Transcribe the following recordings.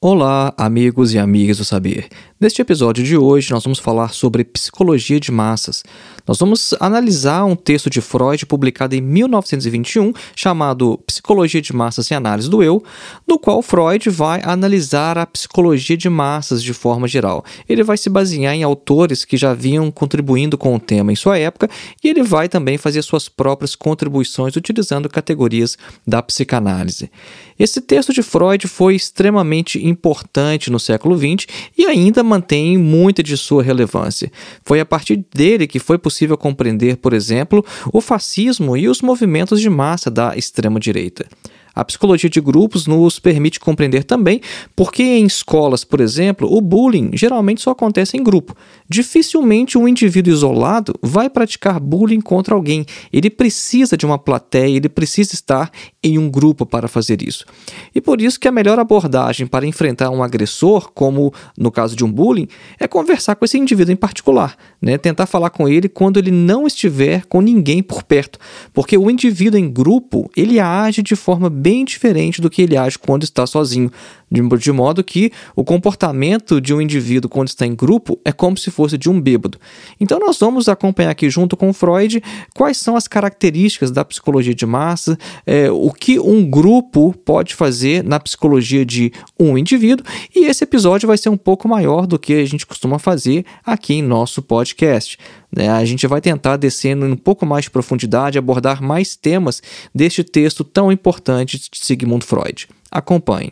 Olá, amigos e amigas do saber. Neste episódio de hoje, nós vamos falar sobre psicologia de massas. Nós vamos analisar um texto de Freud publicado em 1921, chamado Psicologia de Massas e Análise do Eu, no qual Freud vai analisar a psicologia de massas de forma geral. Ele vai se basear em autores que já vinham contribuindo com o tema em sua época, e ele vai também fazer suas próprias contribuições utilizando categorias da psicanálise. Esse texto de Freud foi extremamente importante no século XX e ainda mantém muita de sua relevância. Foi a partir dele que foi possível compreender, por exemplo, o fascismo e os movimentos de massa da extrema-direita. A psicologia de grupos nos permite compreender também porque em escolas, por exemplo, o bullying geralmente só acontece em grupo. Dificilmente um indivíduo isolado vai praticar bullying contra alguém. Ele precisa de uma plateia, ele precisa estar em um grupo para fazer isso. E por isso que a melhor abordagem para enfrentar um agressor, como no caso de um bullying, é conversar com esse indivíduo em particular, né? Tentar falar com ele quando ele não estiver com ninguém por perto. Porque o indivíduo em grupo, ele age de forma bem diferente do que ele age quando está sozinho, de modo que o comportamento de um indivíduo quando está em grupo é como se fosse de um bêbado. Então nós vamos acompanhar aqui junto com Freud quais são as características da psicologia de massa, o que um grupo pode fazer na psicologia de um indivíduo, e esse episódio vai ser um pouco maior do que a gente costuma fazer aqui em nosso podcast. A gente vai tentar descendo um pouco mais de profundidade, abordar mais temas deste texto tão importante de Sigmund Freud. Acompanhe.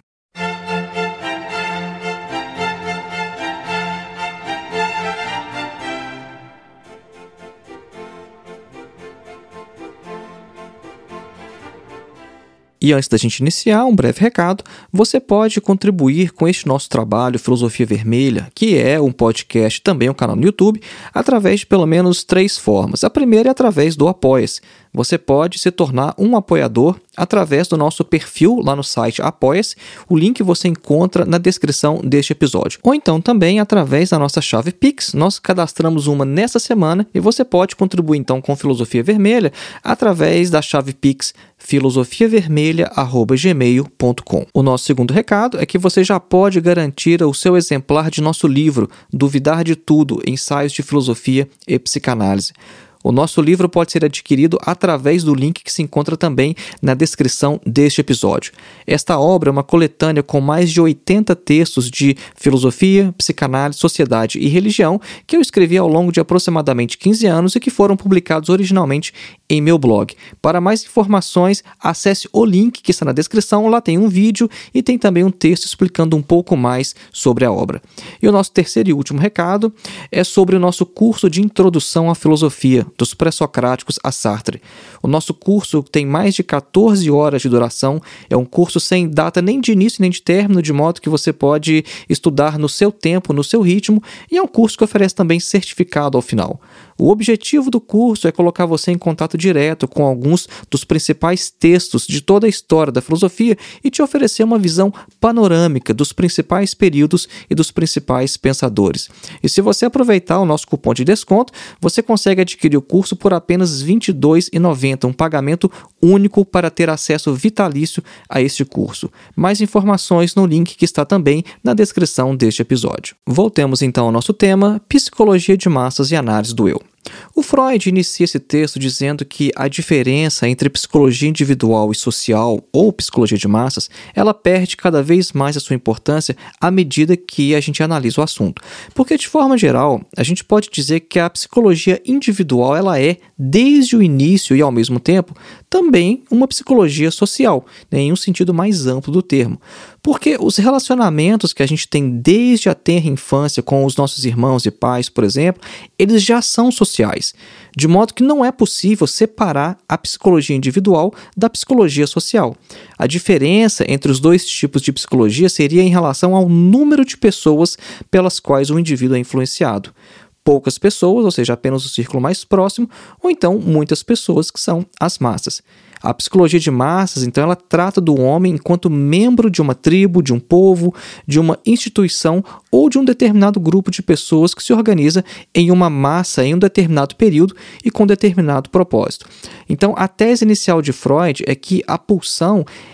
E antes da gente iniciar, um breve recado, você pode contribuir com este nosso trabalho Filosofia Vermelha, que é um podcast, também um canal no YouTube, através de pelo menos 3 formas. A primeira é através do Apoia-se. Você pode se tornar um apoiador através do nosso perfil lá no site Apoia-se. O link você encontra na descrição deste episódio. Ou então também através da nossa chave Pix. Nós cadastramos uma nessa semana e você pode contribuir então com Filosofia Vermelha através da chave Pix filosofiavermelha@gmail.com. O nosso segundo recado é que você já pode garantir o seu exemplar de nosso livro Duvidar de Tudo, Ensaios de Filosofia e Psicanálise. O nosso livro pode ser adquirido através do link que se encontra também na descrição deste episódio. Esta obra é uma coletânea com mais de 80 textos de filosofia, psicanálise, sociedade e religião que eu escrevi ao longo de aproximadamente 15 anos e que foram publicados originalmente em meu blog. Para mais informações, acesse o link que está na descrição, lá tem um vídeo e tem também um texto explicando um pouco mais sobre a obra. E o nosso terceiro e último recado é sobre o nosso curso de introdução à filosofia, dos pré-socráticos a Sartre. O nosso curso tem mais de 14 horas de duração, é um curso sem data nem de início nem de término, de modo que você pode estudar no seu tempo, no seu ritmo, e é um curso que oferece também certificado ao final. O objetivo do curso é colocar você em contato direto com alguns dos principais textos de toda a história da filosofia e te oferecer uma visão panorâmica dos principais períodos e dos principais pensadores. E se você aproveitar o nosso cupom de desconto, você consegue adquirir o curso por apenas R$ 22,90, um pagamento único para ter acesso vitalício a este curso. Mais informações no link que está também na descrição deste episódio. Voltemos então ao nosso tema, Psicologia de Massas e Análise do Eu. O Freud inicia esse texto dizendo que a diferença entre psicologia individual e social, ou psicologia de massas, ela perde cada vez mais a sua importância à medida que a gente analisa o assunto. Porque, de forma geral, a gente pode dizer que a psicologia individual ela é, desde o início e ao mesmo tempo, também uma psicologia social, em um sentido mais amplo do termo. Porque os relacionamentos que a gente tem desde a tenra infância com os nossos irmãos e pais, por exemplo, eles já são sociais, de modo que não é possível separar a psicologia individual da psicologia social. A diferença entre os dois tipos de psicologia seria em relação ao número de pessoas pelas quais o indivíduo é influenciado. Poucas pessoas, ou seja, apenas o círculo mais próximo, ou então muitas pessoas, que são as massas. A psicologia de massas, então, ela trata do homem enquanto membro de uma tribo, de um povo, de uma instituição ou de um determinado grupo de pessoas que se organiza em uma massa em um determinado período e com determinado propósito. Então, a tese inicial de Freud é que a pulsão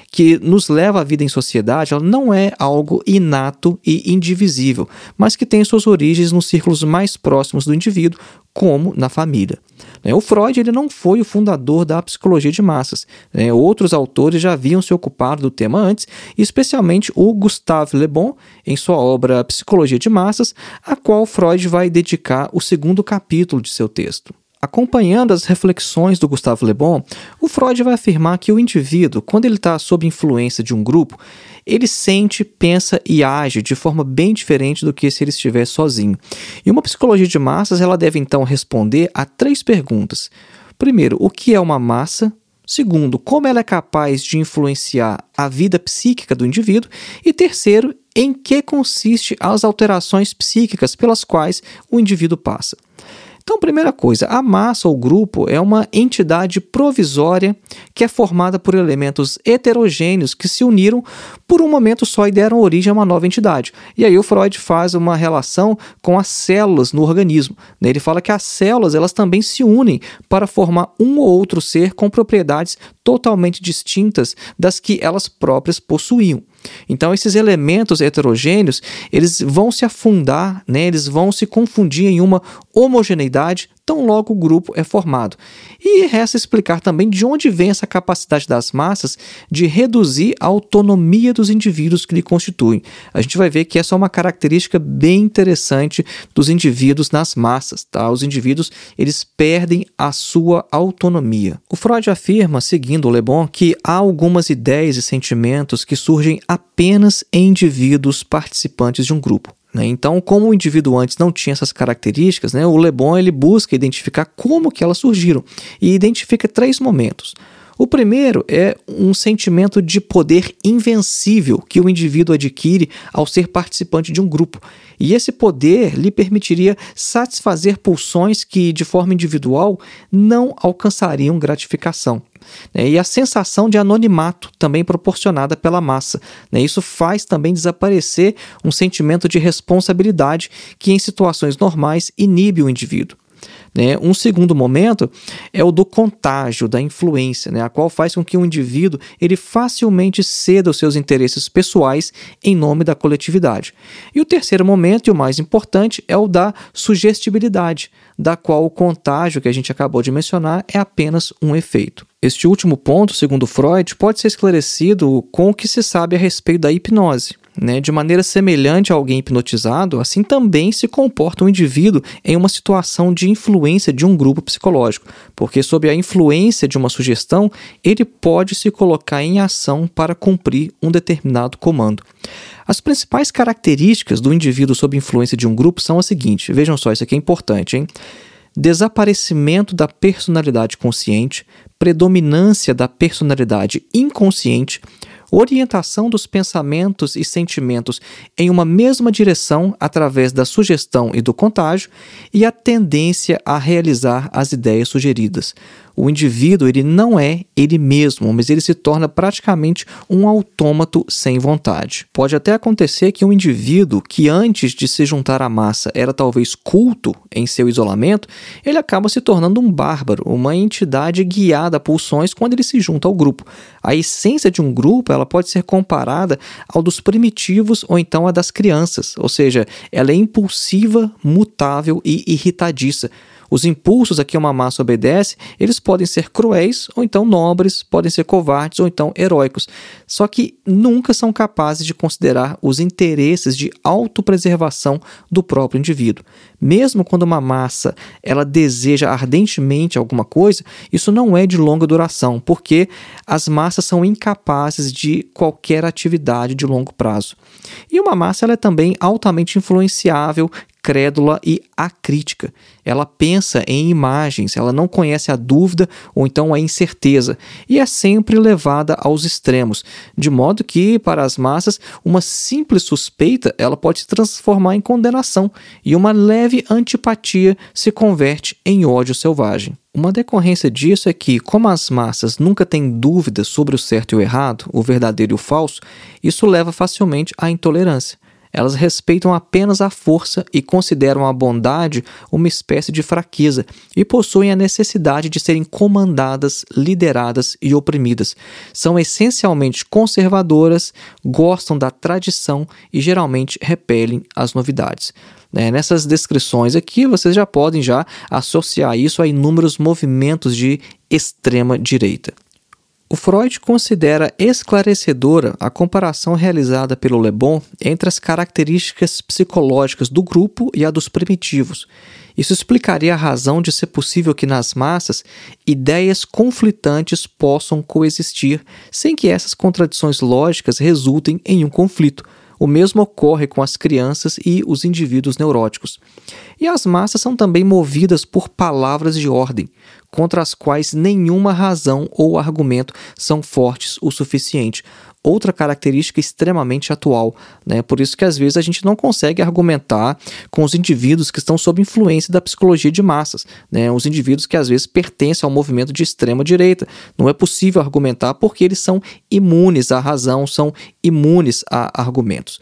que nos leva à vida em sociedade, ela não é algo inato e indivisível, mas que tem suas origens nos círculos mais próximos do indivíduo, como na família. O Freud ele não foi o fundador da psicologia de massas. Outros autores já haviam se ocupado do tema antes, especialmente o Gustave Le Bon, em sua obra Psicologia de Massas, a qual Freud vai dedicar o segundo capítulo de seu texto. Acompanhando as reflexões do Gustave Le Bon, o Freud vai afirmar que o indivíduo, quando ele está sob influência de um grupo, ele sente, pensa e age de forma bem diferente do que se ele estiver sozinho. E uma psicologia de massas ela deve então responder a 3 perguntas. Primeiro, o que é uma massa? Segundo, como ela é capaz de influenciar a vida psíquica do indivíduo? E terceiro, em que consiste as alterações psíquicas pelas quais o indivíduo passa? Então, primeira coisa, a massa ou grupo é uma entidade provisória que é formada por elementos heterogêneos que se uniram por um momento só e deram origem a uma nova entidade. E aí o Freud faz uma relação com as células no organismo. Ele fala que as células elas também se unem para formar um ou outro ser com propriedades totalmente distintas das que elas próprias possuíam. Então, esses elementos heterogêneos, eles vão se afundar, eles vão se confundir em uma homogeneidade, tão logo o grupo é formado. E resta explicar também de onde vem essa capacidade das massas de reduzir a autonomia dos indivíduos que lhe constituem. A gente vai ver que essa é uma característica bem interessante dos indivíduos nas massas. Os indivíduos eles perdem a sua autonomia. O Freud afirma, seguindo o Le Bon, que há algumas ideias e sentimentos que surgem apenas em indivíduos participantes de um grupo. Então, como o indivíduo antes não tinha essas características, o Le Bon ele busca identificar como que elas surgiram e identifica 3 momentos. O primeiro é um sentimento de poder invencível que o indivíduo adquire ao ser participante de um grupo. E esse poder lhe permitiria satisfazer pulsões que, de forma individual, não alcançariam gratificação. E a sensação de anonimato também proporcionada pela massa. Isso faz também desaparecer um sentimento de responsabilidade que, em situações normais, inibe o indivíduo. Um segundo momento é o do contágio, da influência, a qual faz com que o indivíduo ele facilmente ceda os seus interesses pessoais em nome da coletividade. E o terceiro momento, e o mais importante, é o da sugestibilidade, da qual o contágio que a gente acabou de mencionar é apenas um efeito. Este último ponto, segundo Freud, pode ser esclarecido com o que se sabe a respeito da hipnose. De maneira semelhante a alguém hipnotizado, assim também se comporta um indivíduo em uma situação de influência de um grupo psicológico, porque sob a influência de uma sugestão, ele pode se colocar em ação para cumprir um determinado comando. As principais características do indivíduo sob influência de um grupo são as seguintes, vejam só, isso aqui é importante, hein? Desaparecimento da personalidade consciente, predominância da personalidade inconsciente, orientação dos pensamentos e sentimentos em uma mesma direção através da sugestão e do contágio e a tendência a realizar as ideias sugeridas. O indivíduo ele não é ele mesmo, mas ele se torna praticamente um autômato sem vontade. Pode até acontecer que um indivíduo que antes de se juntar à massa era talvez culto em seu isolamento, ele acaba se tornando um bárbaro, uma entidade guiada a pulsões quando ele se junta ao grupo. A essência de um grupo ela pode ser comparada ao dos primitivos ou então a das crianças, ou seja, ela é impulsiva, mutável e irritadiça. Os impulsos a que uma massa obedece, eles podem ser cruéis ou então nobres, podem ser covardes ou então heróicos, só que nunca são capazes de considerar os interesses de autopreservação do próprio indivíduo. Mesmo quando uma massa ela deseja ardentemente alguma coisa, isso não é de longa duração, porque as massas são incapazes de qualquer atividade de longo prazo. E uma massa ela é também altamente influenciável, crédula e acrítica. Ela pensa em imagens, ela não conhece a dúvida ou então a incerteza e é sempre levada aos extremos, de modo que, para as massas, uma simples suspeita ela pode se transformar em condenação e uma leve antipatia se converte em ódio selvagem. Uma decorrência disso é que, como as massas nunca têm dúvidas sobre o certo e o errado, o verdadeiro e o falso, isso leva facilmente à intolerância. Elas respeitam apenas a força e consideram a bondade uma espécie de fraqueza e possuem a necessidade de serem comandadas, lideradas e oprimidas. São essencialmente conservadoras, gostam da tradição e geralmente repelem as novidades. Nessas descrições aqui, vocês já podem associar isso a inúmeros movimentos de extrema direita. O Freud considera esclarecedora a comparação realizada pelo Le Bon entre as características psicológicas do grupo e a dos primitivos. Isso explicaria a razão de ser possível que nas massas ideias conflitantes possam coexistir sem que essas contradições lógicas resultem em um conflito. O mesmo ocorre com as crianças e os indivíduos neuróticos. E as massas são também movidas por palavras de ordem, contra as quais nenhuma razão ou argumento são fortes o suficiente. Outra característica extremamente atual, Por isso que às vezes a gente não consegue argumentar com os indivíduos que estão sob influência da psicologia de massas, Os indivíduos que às vezes pertencem ao movimento de extrema direita. Não é possível argumentar porque eles são imunes à razão, são imunes a argumentos.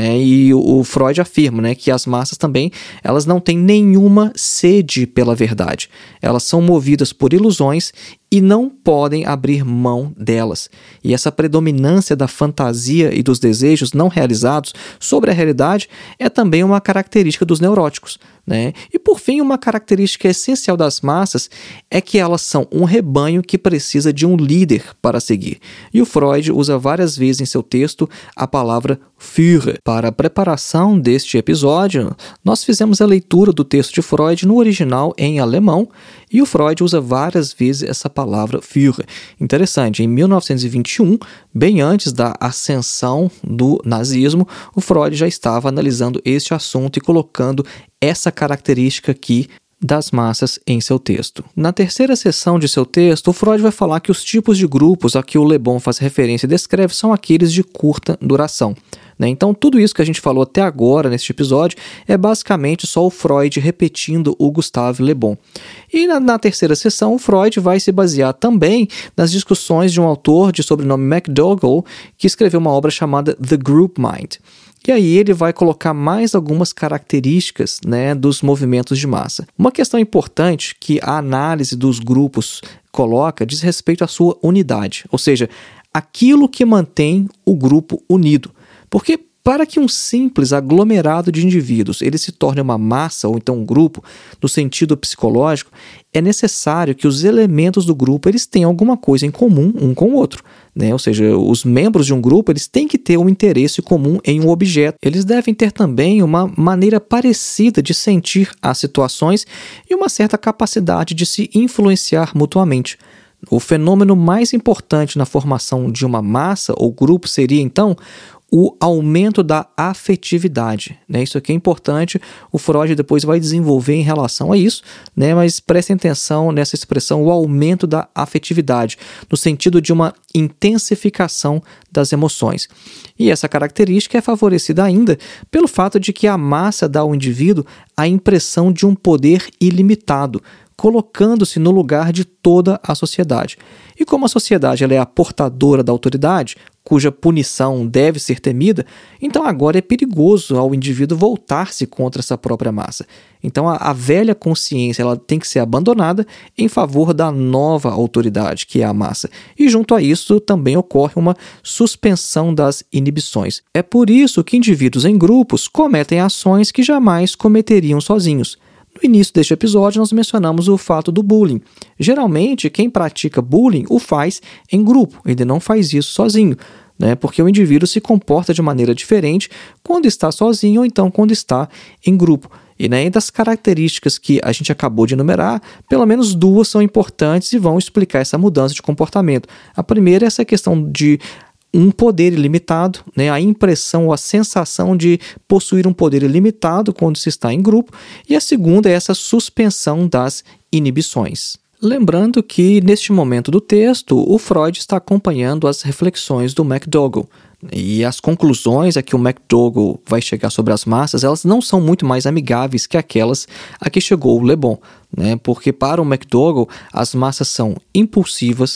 E o Freud afirma que as massas também elas não têm nenhuma sede pela verdade. Elas são movidas por ilusões e não podem abrir mão delas. E essa predominância da fantasia e dos desejos não realizados sobre a realidade é também uma característica dos neuróticos. E por fim, uma característica essencial das massas é que elas são um rebanho que precisa de um líder para seguir. E o Freud usa várias vezes em seu texto a palavra Führer. Para a preparação deste episódio, nós fizemos a leitura do texto de Freud no original em alemão, e o Freud usa várias vezes essa palavra Führer. Interessante, em 1921, bem antes da ascensão do nazismo, o Freud já estava analisando este assunto e colocando essa característica aqui das massas em seu texto. Na terceira seção de seu texto, o Freud vai falar que os tipos de grupos a que o Le Bon faz referência e descreve são aqueles de curta duração. Então, tudo isso que a gente falou até agora neste episódio é basicamente só o Freud repetindo o Gustave Le Bon. E na terceira sessão, o Freud vai se basear também nas discussões de um autor de sobrenome McDougall, que escreveu uma obra chamada The Group Mind. E aí ele vai colocar mais algumas características dos movimentos de massa. Uma questão importante que a análise dos grupos coloca diz respeito à sua unidade, ou seja, aquilo que mantém o grupo unido. Porque para que um simples aglomerado de indivíduos ele se torne uma massa ou então um grupo, no sentido psicológico, é necessário que os elementos do grupo eles tenham alguma coisa em comum um com o outro. Ou seja, os membros de um grupo eles têm que ter um interesse comum em um objeto. Eles devem ter também uma maneira parecida de sentir as situações e uma certa capacidade de se influenciar mutuamente. O fenômeno mais importante na formação de uma massa ou grupo seria, então, o aumento da afetividade. Isso aqui é importante, o Freud depois vai desenvolver em relação a isso, mas prestem atenção nessa expressão, o aumento da afetividade, no sentido de uma intensificação das emoções. E essa característica é favorecida ainda pelo fato de que a massa dá ao indivíduo a impressão de um poder ilimitado, colocando-se no lugar de toda a sociedade. E como a sociedade ela é a portadora da autoridade, cuja punição deve ser temida, então agora é perigoso ao indivíduo voltar-se contra essa própria massa. Então a velha consciência ela tem que ser abandonada em favor da nova autoridade, que é a massa. E junto a isso também ocorre uma suspensão das inibições. É por isso que indivíduos em grupos cometem ações que jamais cometeriam sozinhos. No início deste episódio, nós mencionamos o fato do bullying. Geralmente, quem pratica bullying o faz em grupo, ele não faz isso sozinho, porque o indivíduo se comporta de maneira diferente quando está sozinho ou então quando está em grupo. E das características que a gente acabou de enumerar, pelo menos duas são importantes e vão explicar essa mudança de comportamento. A primeira é essa questão de um poder ilimitado, a impressão ou a sensação de possuir um poder ilimitado quando se está em grupo, e a segunda é essa suspensão das inibições. Lembrando que, neste momento do texto, o Freud está acompanhando as reflexões do McDougall, e as conclusões a que o McDougall vai chegar sobre as massas, elas não são muito mais amigáveis que aquelas a que chegou o Le Bon, porque para o McDougall as massas são impulsivas,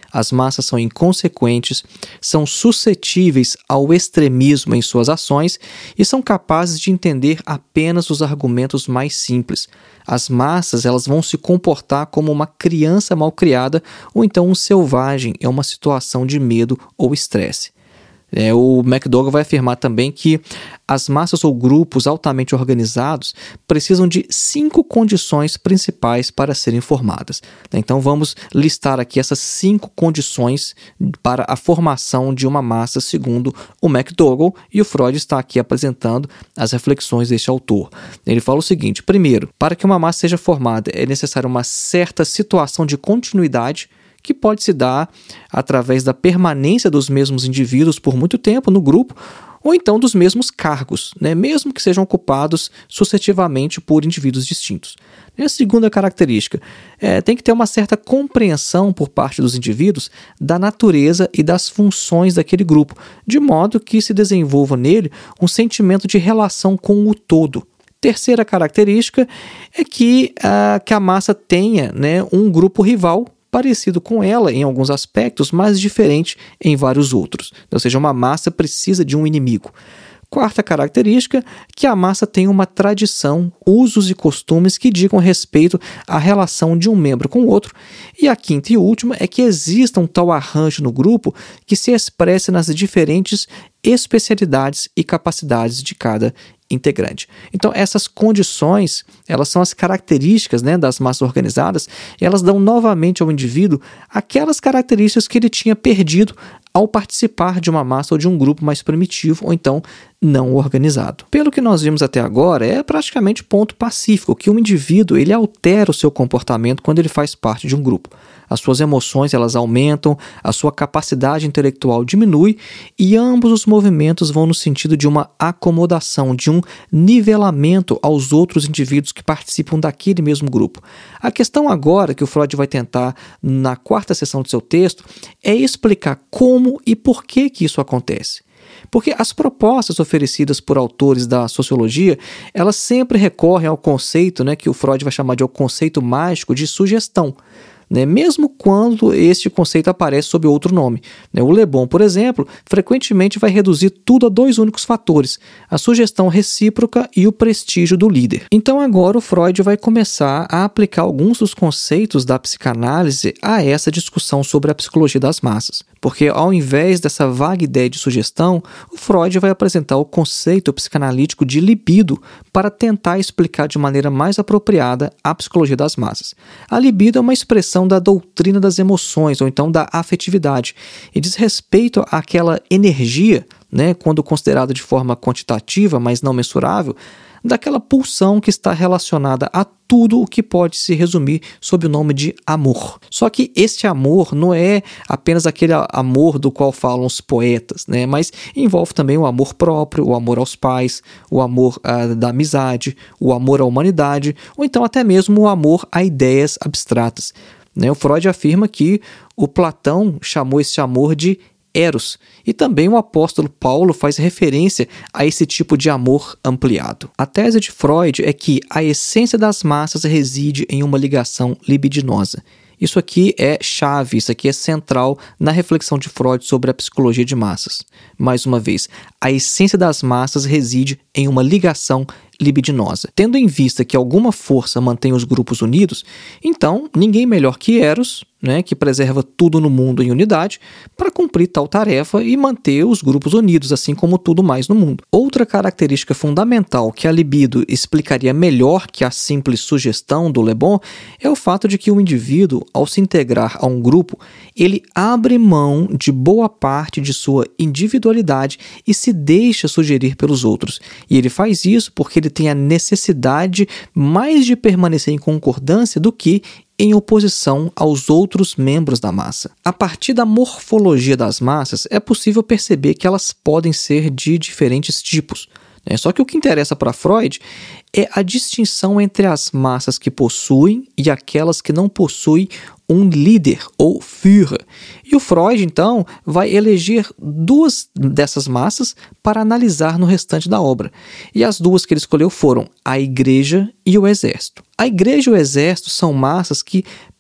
as massas são inconsequentes, são suscetíveis ao extremismo em suas ações e são capazes de entender apenas os argumentos mais simples. As massas elas vão se comportar como uma criança mal criada ou então um selvagem em uma situação de medo ou estresse. O McDougall vai afirmar também que as massas ou grupos altamente organizados precisam de 5 condições principais para serem formadas. Então vamos listar aqui essas 5 condições para a formação de uma massa segundo o McDougall, e o Freud está aqui apresentando as reflexões deste autor. Ele fala o seguinte: primeiro, para que uma massa seja formada é necessária uma certa situação de continuidade que pode se dar através da permanência dos mesmos indivíduos por muito tempo no grupo, ou então dos mesmos cargos, mesmo que sejam ocupados sucessivamente por indivíduos distintos. E a segunda característica, tem que ter uma certa compreensão por parte dos indivíduos da natureza e das funções daquele grupo, de modo que se desenvolva nele um sentimento de relação com o todo. Terceira característica é que a massa tenha um grupo rival parecido com ela em alguns aspectos, mas diferente em vários outros. Ou seja, uma massa precisa de um inimigo. Quarta característica, que a massa tem uma tradição, usos e costumes que digam respeito à relação de um membro com o outro. E a quinta e última é que exista um tal arranjo no grupo que se expresse nas diferentes especialidades e capacidades de cada integrante. Então, essas condições, elas são as características das massas organizadas, e elas dão novamente ao indivíduo aquelas características que ele tinha perdido ao participar de uma massa ou de um grupo mais primitivo ou então não organizado. Pelo que nós vimos até agora, é praticamente ponto pacífico que o indivíduo ele altera o seu comportamento quando ele faz parte de um grupo. As suas emoções elas aumentam, a sua capacidade intelectual diminui e ambos os movimentos vão no sentido de uma acomodação, de um nivelamento aos outros indivíduos que participam daquele mesmo grupo. A questão agora que o Freud vai tentar na 4ª seção do seu texto é explicar como e por que isso acontece. Porque as propostas oferecidas por autores da sociologia, elas sempre recorrem ao conceito que o Freud vai chamar de o conceito mágico de sugestão. Mesmo quando este conceito aparece sob outro nome. O Le Bon, por exemplo, frequentemente vai reduzir tudo a 2 únicos fatores: a sugestão recíproca e o prestígio do líder. Então agora o Freud vai começar a aplicar alguns dos conceitos da psicanálise a essa discussão sobre a psicologia das massas. Porque ao invés dessa vaga ideia de sugestão, o Freud vai apresentar o conceito psicanalítico de libido para tentar explicar de maneira mais apropriada a psicologia das massas. A libido é uma expressão da doutrina das emoções, ou então da afetividade, e diz respeito àquela energia, quando considerada de forma quantitativa, mas não mensurável, daquela pulsão que está relacionada a tudo o que pode se resumir sob o nome de amor. Só que este amor não é apenas aquele amor do qual falam os poetas, mas envolve também o amor próprio, o amor aos pais, o amor da amizade, o amor à humanidade, ou então até mesmo o amor a ideias abstratas. O Freud afirma que o Platão chamou esse amor de Eros, e também o apóstolo Paulo faz referência a esse tipo de amor ampliado. A tese de Freud é que a essência das massas reside em uma ligação libidinosa. Isso aqui é chave, isso aqui é central na reflexão de Freud sobre a psicologia de massas. Mais uma vez, a essência das massas reside em uma ligação libidinosa. Tendo em vista que alguma força mantém os grupos unidos, então ninguém melhor que Eros, que preserva tudo no mundo em unidade, para cumprir tal tarefa e manter os grupos unidos, assim como tudo mais no mundo. Outra característica fundamental que a libido explicaria melhor que a simples sugestão do Le Bon é o fato de que o indivíduo, ao se integrar a um grupo, ele abre mão de boa parte de sua individualidade e se deixa sugerir pelos outros. E ele faz isso porque ele tem a necessidade mais de permanecer em concordância do que em oposição aos outros membros da massa. A partir da morfologia das massas, é possível perceber que elas podem ser de diferentes tipos. Só que o que interessa para Freud é a distinção entre as massas que possuem e aquelas que não possuem um líder ou Führer. E o Freud, então, vai eleger 2 dessas massas para analisar no restante da obra. E as 2 que ele escolheu foram a igreja e o exército. A igreja e o exército são massas que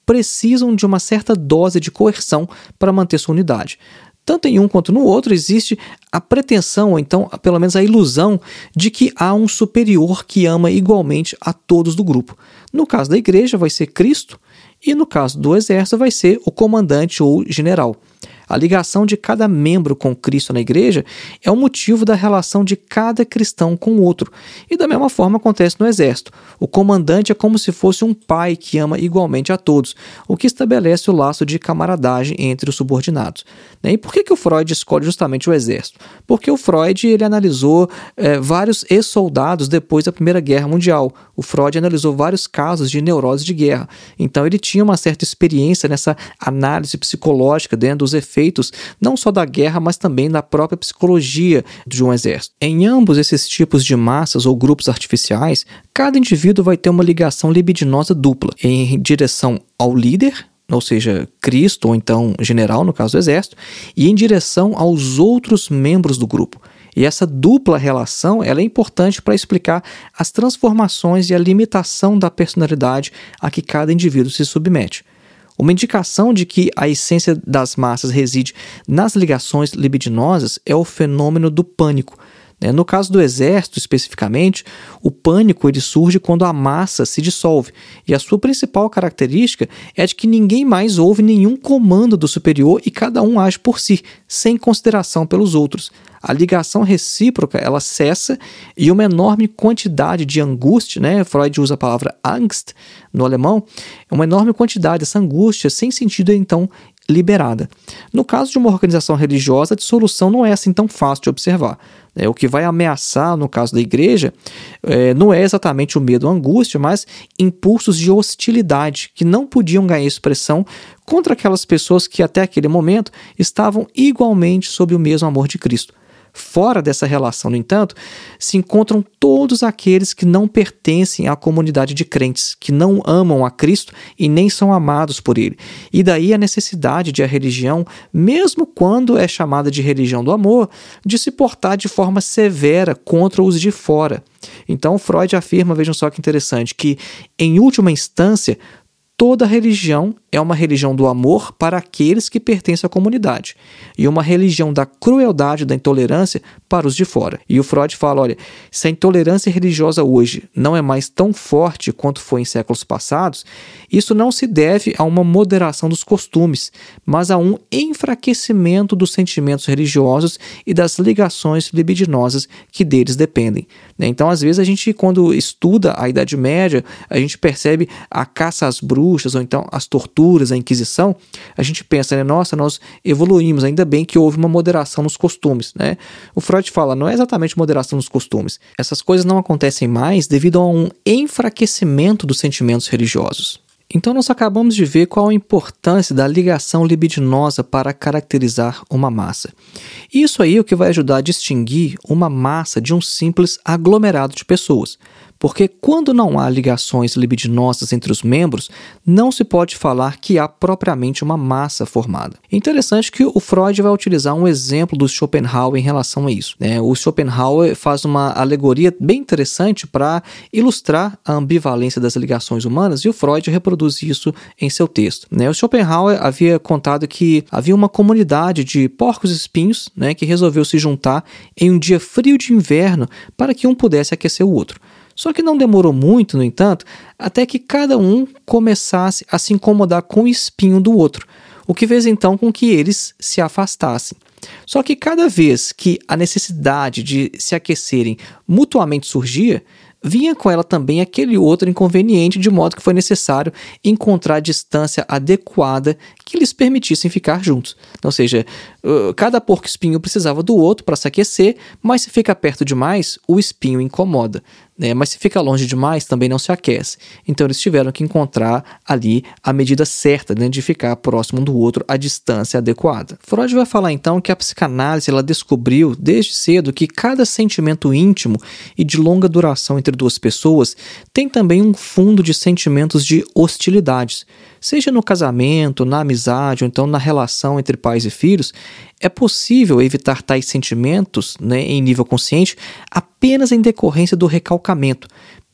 precisam de uma certa dose de coerção para manter sua unidade. Tanto em um quanto no outro existe a pretensão, ou então pelo menos a ilusão, de que há um superior que ama igualmente a todos do grupo. No caso da igreja vai ser Cristo e no caso do exército vai ser o comandante ou general. A ligação de cada membro com Cristo na igreja é o motivo da relação de cada cristão com o outro. E da mesma forma acontece no exército. O comandante é como se fosse um pai que ama igualmente a todos, o que estabelece o laço de camaradagem entre os subordinados. E por que o Freud escolhe justamente o exército? Porque o Freud ele analisou vários ex-soldados depois da Primeira Guerra Mundial. O Freud analisou vários casos de neurose de guerra. Então ele tinha uma certa experiência nessa análise psicológica dentro dos efeitos não só da guerra, mas também da própria psicologia de um exército. Em ambos esses tipos de massas ou grupos artificiais, cada indivíduo vai ter uma ligação libidinosa dupla, em direção ao líder, ou seja, Cristo ou então general, no caso do exército, e em direção aos outros membros do grupo. E essa dupla relação ela é importante para explicar as transformações e a limitação da personalidade a que cada indivíduo se submete. Uma indicação de que a essência das massas reside nas ligações libidinosas é o fenômeno do pânico. No caso do exército, especificamente, o pânico ele surge quando a massa se dissolve, e a sua principal característica é de que ninguém mais ouve nenhum comando do superior e cada um age por si, sem consideração pelos outros. A ligação recíproca ela cessa e uma enorme quantidade de angústia, Freud usa a palavra Angst no alemão, uma enorme quantidade dessa angústia sem sentido então liberada. No caso de uma organização religiosa, a dissolução não é assim tão fácil de observar. O que vai ameaçar, no caso da igreja, não é exatamente o medo ou a angústia, mas impulsos de hostilidade que não podiam ganhar expressão contra aquelas pessoas que até aquele momento estavam igualmente sob o mesmo amor de Cristo. Fora dessa relação, no entanto, se encontram todos aqueles que não pertencem à comunidade de crentes, que não amam a Cristo e nem são amados por Ele. E daí a necessidade de a religião, mesmo quando é chamada de religião do amor, de se portar de forma severa contra os de fora. Então Freud afirma, vejam só que interessante, que em última instância, toda religião é uma religião do amor para aqueles que pertencem à comunidade e uma religião da crueldade, da intolerância para os de fora. E o Freud fala, olha, se a intolerância religiosa hoje não é mais tão forte quanto foi em séculos passados, isso não se deve a uma moderação dos costumes, mas a um enfraquecimento dos sentimentos religiosos e das ligações libidinosas que deles dependem. Então, às vezes, a gente, quando estuda a Idade Média, a gente percebe a caça às bruxas ou então as torturas, a Inquisição, a gente pensa, nossa, nós evoluímos, ainda bem que houve uma moderação nos costumes. O Freud fala, não é exatamente moderação nos costumes. Essas coisas não acontecem mais devido a um enfraquecimento dos sentimentos religiosos. Então nós acabamos de ver qual a importância da ligação libidinosa para caracterizar uma massa. Isso aí é o que vai ajudar a distinguir uma massa de um simples aglomerado de pessoas. Porque quando não há ligações libidinosas entre os membros, não se pode falar que há propriamente uma massa formada. Interessante que o Freud vai utilizar um exemplo do Schopenhauer em relação a isso. O Schopenhauer faz uma alegoria bem interessante para ilustrar a ambivalência das ligações humanas e o Freud reproduz isso em seu texto. O Schopenhauer havia contado que havia uma comunidade de porcos-espinhos que resolveu se juntar em um dia frio de inverno para que um pudesse aquecer o outro. Só que não demorou muito, no entanto, até que cada um começasse a se incomodar com o espinho do outro, o que fez então com que eles se afastassem. Só que cada vez que a necessidade de se aquecerem mutuamente surgia, vinha com ela também aquele outro inconveniente, de modo que foi necessário encontrar a distância adequada que lhes permitissem ficar juntos. Ou seja, cada porco-espinho precisava do outro para se aquecer, mas se fica perto demais, o espinho incomoda. Mas se fica longe demais, também não se aquece. Então eles tiveram que encontrar ali a medida certa de ficar próximo um do outro, a distância adequada. Freud vai falar então que a psicanálise ela descobriu desde cedo que cada sentimento íntimo e de longa duração entre duas pessoas tem também um fundo de sentimentos de hostilidades. Seja no casamento, na amizade ou então na relação entre pais e filhos, é possível evitar tais sentimentos em nível consciente apenas em decorrência do recalcamento.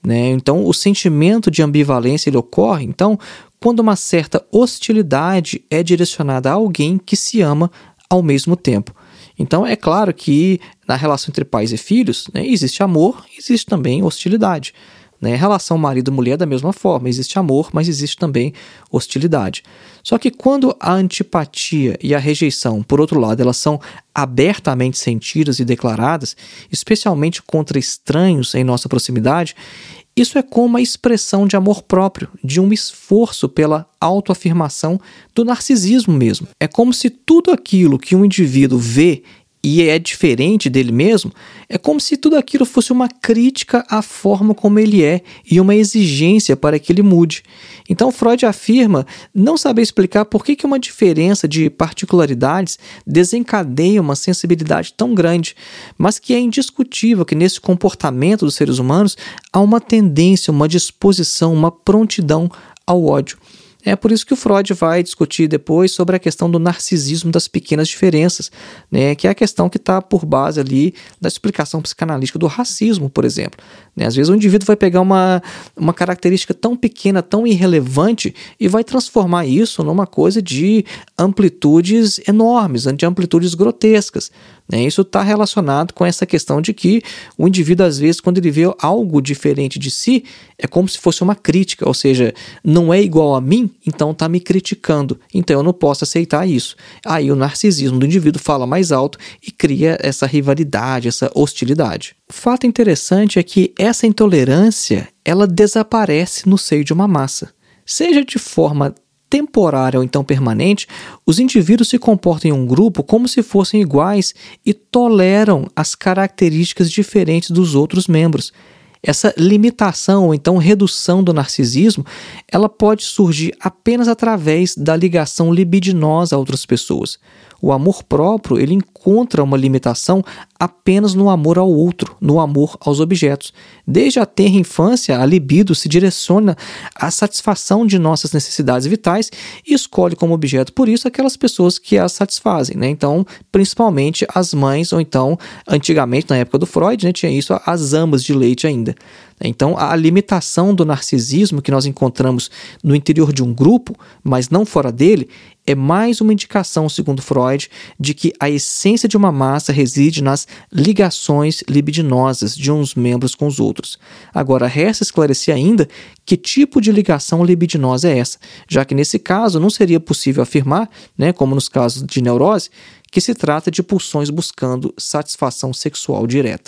né? Então, o sentimento de ambivalência ele ocorre, então, quando uma certa hostilidade é direcionada a alguém que se ama ao mesmo tempo. Então, é claro que na relação entre pais e filhos, né, existe amor, existe também hostilidade. Né? Relação marido-mulher da mesma forma, existe amor, mas existe também hostilidade. Só que quando a antipatia e a rejeição, por outro lado, elas são abertamente sentidas e declaradas, especialmente contra estranhos em nossa proximidade, isso é como a expressão de amor próprio, de um esforço pela autoafirmação do narcisismo mesmo. É como se tudo aquilo que um indivíduo vê e é diferente dele mesmo, é como se tudo aquilo fosse uma crítica à forma como ele é e uma exigência para que ele mude. Então Freud afirma não saber explicar por que uma diferença de particularidades desencadeia uma sensibilidade tão grande, mas que é indiscutível que nesse comportamento dos seres humanos há uma tendência, uma disposição, uma prontidão ao ódio. É por isso que o Freud vai discutir depois sobre a questão do narcisismo das pequenas diferenças, né, que é a questão que está por base ali da explicação psicanalítica do racismo, por exemplo. Né, às vezes o indivíduo vai pegar uma característica tão pequena, tão irrelevante e vai transformar isso numa coisa de amplitudes enormes, de amplitudes grotescas. Isso está relacionado com essa questão de que o indivíduo, às vezes, quando ele vê algo diferente de si, é como se fosse uma crítica, ou seja, não é igual a mim, então está me criticando, então eu não posso aceitar isso. Aí o narcisismo do indivíduo fala mais alto e cria essa rivalidade, essa hostilidade. O fato interessante é que essa intolerância, ela desaparece no seio de uma massa, seja de forma temporária ou então permanente, os indivíduos se comportam em um grupo como se fossem iguais e toleram as características diferentes dos outros membros. Essa limitação ou então redução do narcisismo, ela pode surgir apenas através da ligação libidinosa a outras pessoas. O amor próprio, ele encontra uma limitação apenas no amor ao outro, no amor aos objetos. Desde a tenra infância, a libido se direciona à satisfação de nossas necessidades vitais e escolhe como objeto, por isso, aquelas pessoas que as satisfazem. Né? Então, principalmente as mães, ou então, antigamente, na época do Freud, né, tinha isso, as amas de leite ainda. Então, a limitação do narcisismo que nós encontramos no interior de um grupo, mas não fora dele, é mais uma indicação, segundo Freud, de que a essência de uma massa reside nas ligações libidinosas de uns membros com os outros. Agora, resta esclarecer ainda que tipo de ligação libidinosa é essa, já que nesse caso não seria possível afirmar, né, como nos casos de neurose, que se trata de pulsões buscando satisfação sexual direta.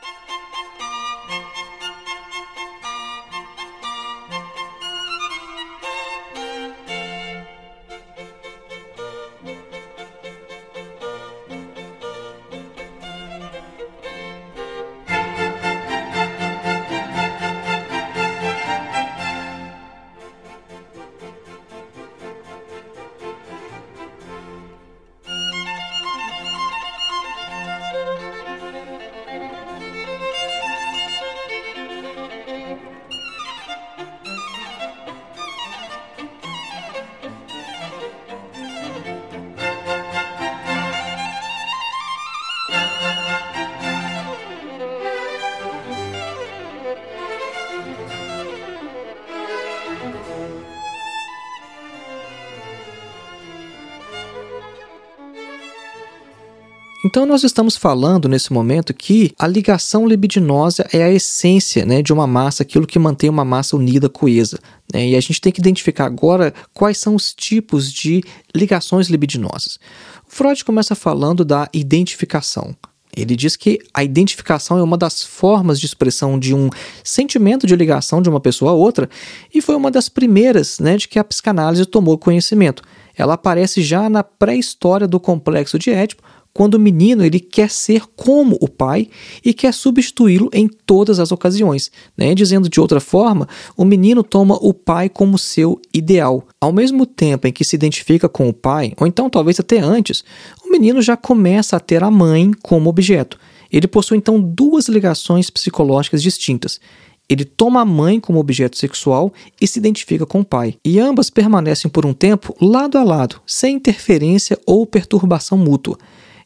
Então nós estamos falando nesse momento que a ligação libidinosa é a essência, né, de uma massa, aquilo que mantém uma massa unida, coesa. Né? E a gente tem que identificar agora quais são os tipos de ligações libidinosas. O Freud começa falando da identificação. Ele diz que a identificação é uma das formas de expressão de um sentimento de ligação de uma pessoa a outra e foi uma das primeiras, né, de que a psicanálise tomou conhecimento. Ela aparece já na pré-história do complexo de Édipo, quando o menino ele quer ser como o pai e quer substituí-lo em todas as ocasiões. Né? Dizendo de outra forma, o menino toma o pai como seu ideal. Ao mesmo tempo em que se identifica com o pai, ou então talvez até antes, o menino já começa a ter a mãe como objeto. Ele possui então duas ligações psicológicas distintas. Ele toma a mãe como objeto sexual e se identifica com o pai. E ambas permanecem por um tempo lado a lado, sem interferência ou perturbação mútua.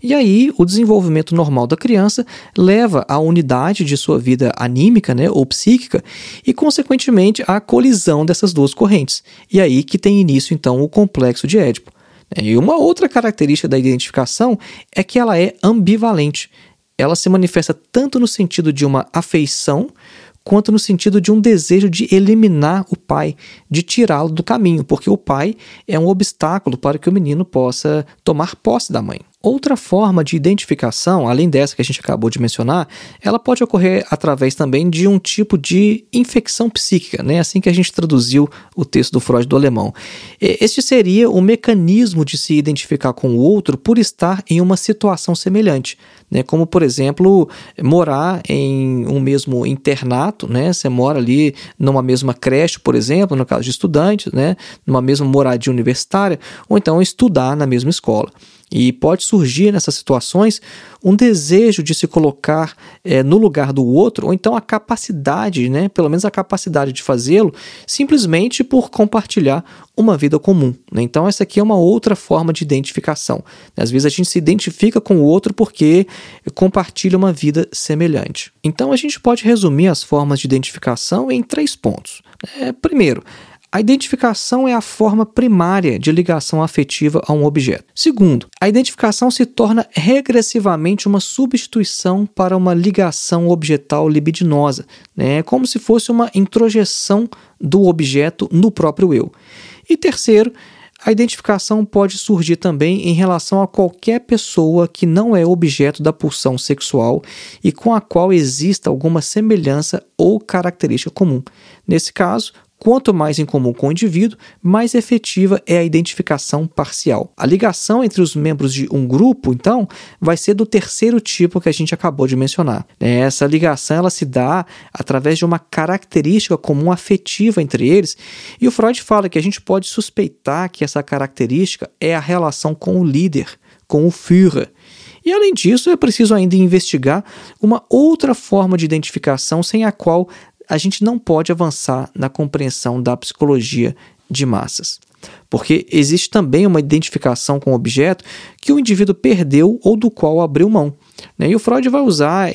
E aí, o desenvolvimento normal da criança leva à unidade de sua vida anímica, né, ou psíquica, e, consequentemente, à colisão dessas duas correntes. E aí que tem início, então, o complexo de Édipo. E uma outra característica da identificação é que ela é ambivalente. Ela se manifesta tanto no sentido de uma afeição, quanto no sentido de um desejo de eliminar o pai, de tirá-lo do caminho, porque o pai é um obstáculo para que o menino possa tomar posse da mãe. Outra forma de identificação, além dessa que a gente acabou de mencionar, ela pode ocorrer através também de um tipo de infecção psíquica, né? Assim que a gente traduziu o texto do Freud do alemão. Este seria o mecanismo de se identificar com o outro por estar em uma situação semelhante, né? Como, por exemplo, morar em um mesmo internato, né? Você mora ali numa mesma creche, por exemplo, no caso de estudantes, né? Numa mesma moradia universitária, ou então estudar na mesma escola. E pode surgir nessas situações um desejo de se colocar no lugar do outro, ou então a capacidade, né, pelo menos a capacidade de fazê-lo, simplesmente por compartilhar uma vida comum, né? Então essa aqui é uma outra forma de identificação. Às vezes a gente se identifica com o outro porque compartilha uma vida semelhante. Então a gente pode resumir as formas de identificação em 3 pontos. Primeiro, a identificação é a forma primária de ligação afetiva a um objeto. Segundo, a identificação se torna regressivamente uma substituição para uma ligação objetal libidinosa, né? Como se fosse uma introjeção do objeto no próprio eu. E terceiro, a identificação pode surgir também em relação a qualquer pessoa que não é objeto da pulsão sexual e com a qual exista alguma semelhança ou característica comum. Nesse caso, quanto mais em comum com o indivíduo, mais efetiva é a identificação parcial. A ligação entre os membros de um grupo, então, vai ser do terceiro tipo que a gente acabou de mencionar. Essa ligação ela se dá através de uma característica comum afetiva entre eles, e o Freud fala que a gente pode suspeitar que essa característica é a relação com o líder, com o Führer. E, além disso, é preciso ainda investigar uma outra forma de identificação sem a qual a gente não pode avançar na compreensão da psicologia de massas. Porque existe também uma identificação com o objeto que o indivíduo perdeu ou do qual abriu mão. E o Freud vai usar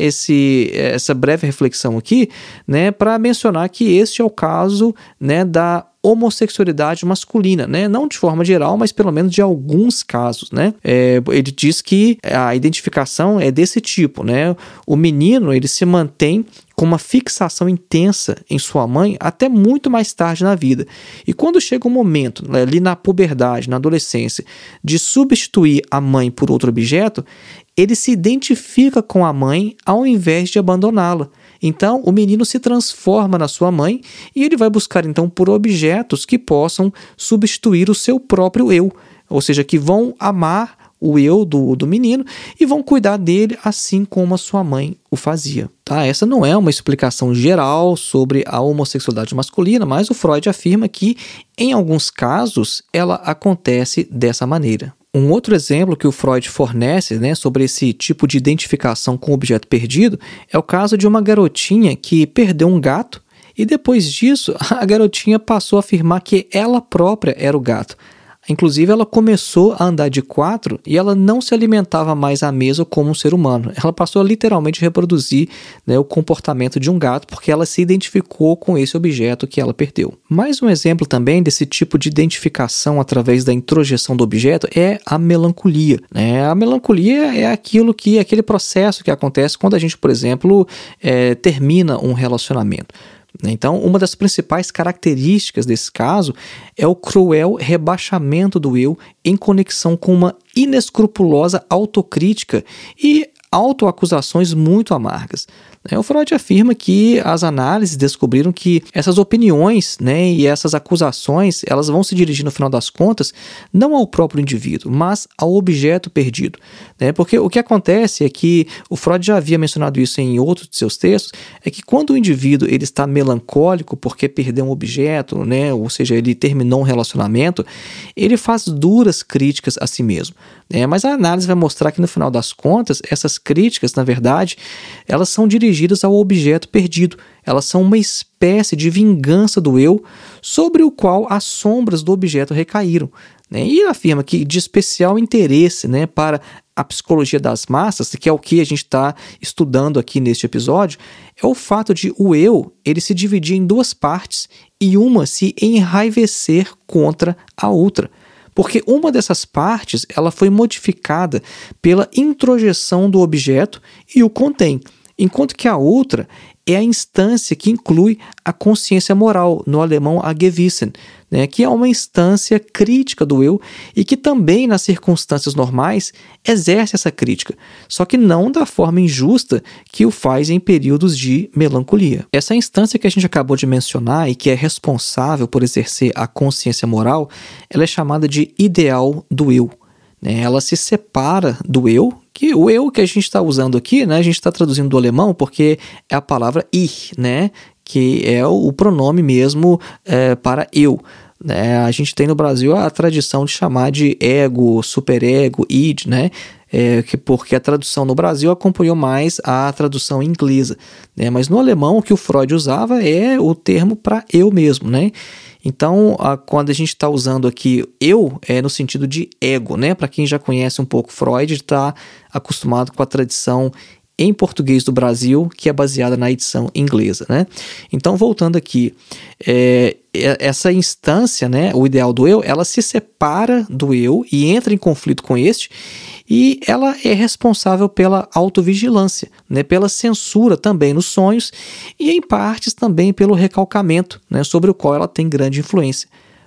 essa breve reflexão aqui, né, para mencionar que este é o caso, né, da homossexualidade masculina, né? Não de forma geral, mas pelo menos de alguns casos, né? Ele diz que a identificação é desse tipo, né? O menino ele se mantém com uma fixação intensa em sua mãe até muito mais tarde na vida. E quando chega o momento, ali na puberdade, na adolescência, de substituir a mãe por outro objeto, ele se identifica com a mãe ao invés de abandoná-la. Então, o menino se transforma na sua mãe e ele vai buscar, então, por objetos que possam substituir o seu próprio eu, ou seja, que vão amar o eu do menino e vão cuidar dele assim como a sua mãe o fazia. Tá? Essa não é uma explicação geral sobre a homossexualidade masculina, mas o Freud afirma que, em alguns casos, ela acontece dessa maneira. Um outro exemplo que o Freud fornece, né, sobre esse tipo de identificação com o objeto perdido é o caso de uma garotinha que perdeu um gato e depois disso a garotinha passou a afirmar que ela própria era o gato. Inclusive, ela começou a andar de 4 e ela não se alimentava mais à mesa como um ser humano. Ela passou a literalmente reproduzir, né, o comportamento de um gato porque ela se identificou com esse objeto que ela perdeu. Mais um exemplo também desse tipo de identificação através da introjeção do objeto é a melancolia, né? A melancolia é aquele processo que acontece quando a gente, por exemplo, termina um relacionamento. Então, uma das principais características desse caso é o cruel rebaixamento do eu em conexão com uma inescrupulosa autocrítica e autoacusações muito amargas. O Freud afirma que as análises descobriram que essas opiniões, né, e essas acusações elas vão se dirigir, no final das contas, não ao próprio indivíduo, mas ao objeto perdido. Porque o que acontece é que o Freud já havia mencionado isso em outros de seus textos, é que quando o indivíduo ele está melancólico porque perdeu um objeto, né, ou seja, ele terminou um relacionamento, ele faz duras críticas a si mesmo. Mas a análise vai mostrar que, no final das contas, essas críticas, na verdade, elas são dirigidas ao objeto perdido. Elas são uma espécie de vingança do eu sobre o qual as sombras do objeto recaíram. E ele afirma que de especial interesse, né, para a psicologia das massas, que é o que a gente está estudando aqui neste episódio, é o fato de o eu ele se dividir em duas partes e uma se enraivecer contra a outra. Porque uma dessas partes ela foi modificada pela introjeção do objeto e o contém, enquanto que a outra é a instância que inclui a consciência moral, no alemão a Gewissen, né, que é uma instância crítica do eu e que também, nas circunstâncias normais, exerce essa crítica, só que não da forma injusta que o faz em períodos de melancolia. Essa instância que a gente acabou de mencionar e que é responsável por exercer a consciência moral, ela é chamada de ideal do eu. Ela se separa do eu, que o eu que a gente está usando aqui, né, a gente está traduzindo do alemão porque é a palavra ich, né, que é o pronome mesmo para eu. A gente tem no Brasil a tradição de chamar de ego, superego, id, né, porque a tradução no Brasil acompanhou mais a tradução inglesa, né, mas no alemão o que o Freud usava é o termo para eu mesmo, né. Então, quando a gente está usando aqui eu, é no sentido de ego, né? Para quem já conhece um pouco Freud, está acostumado com a tradição em português do Brasil, que é baseada na edição inglesa, né? Então, voltando aqui, essa instância, né, o ideal do eu, ela se separa do eu e entra em conflito com este, e ela é responsável pela autovigilância, né, pela censura também nos sonhos e em partes também pelo recalcamento, né, sobre o qual ela tem grande influência.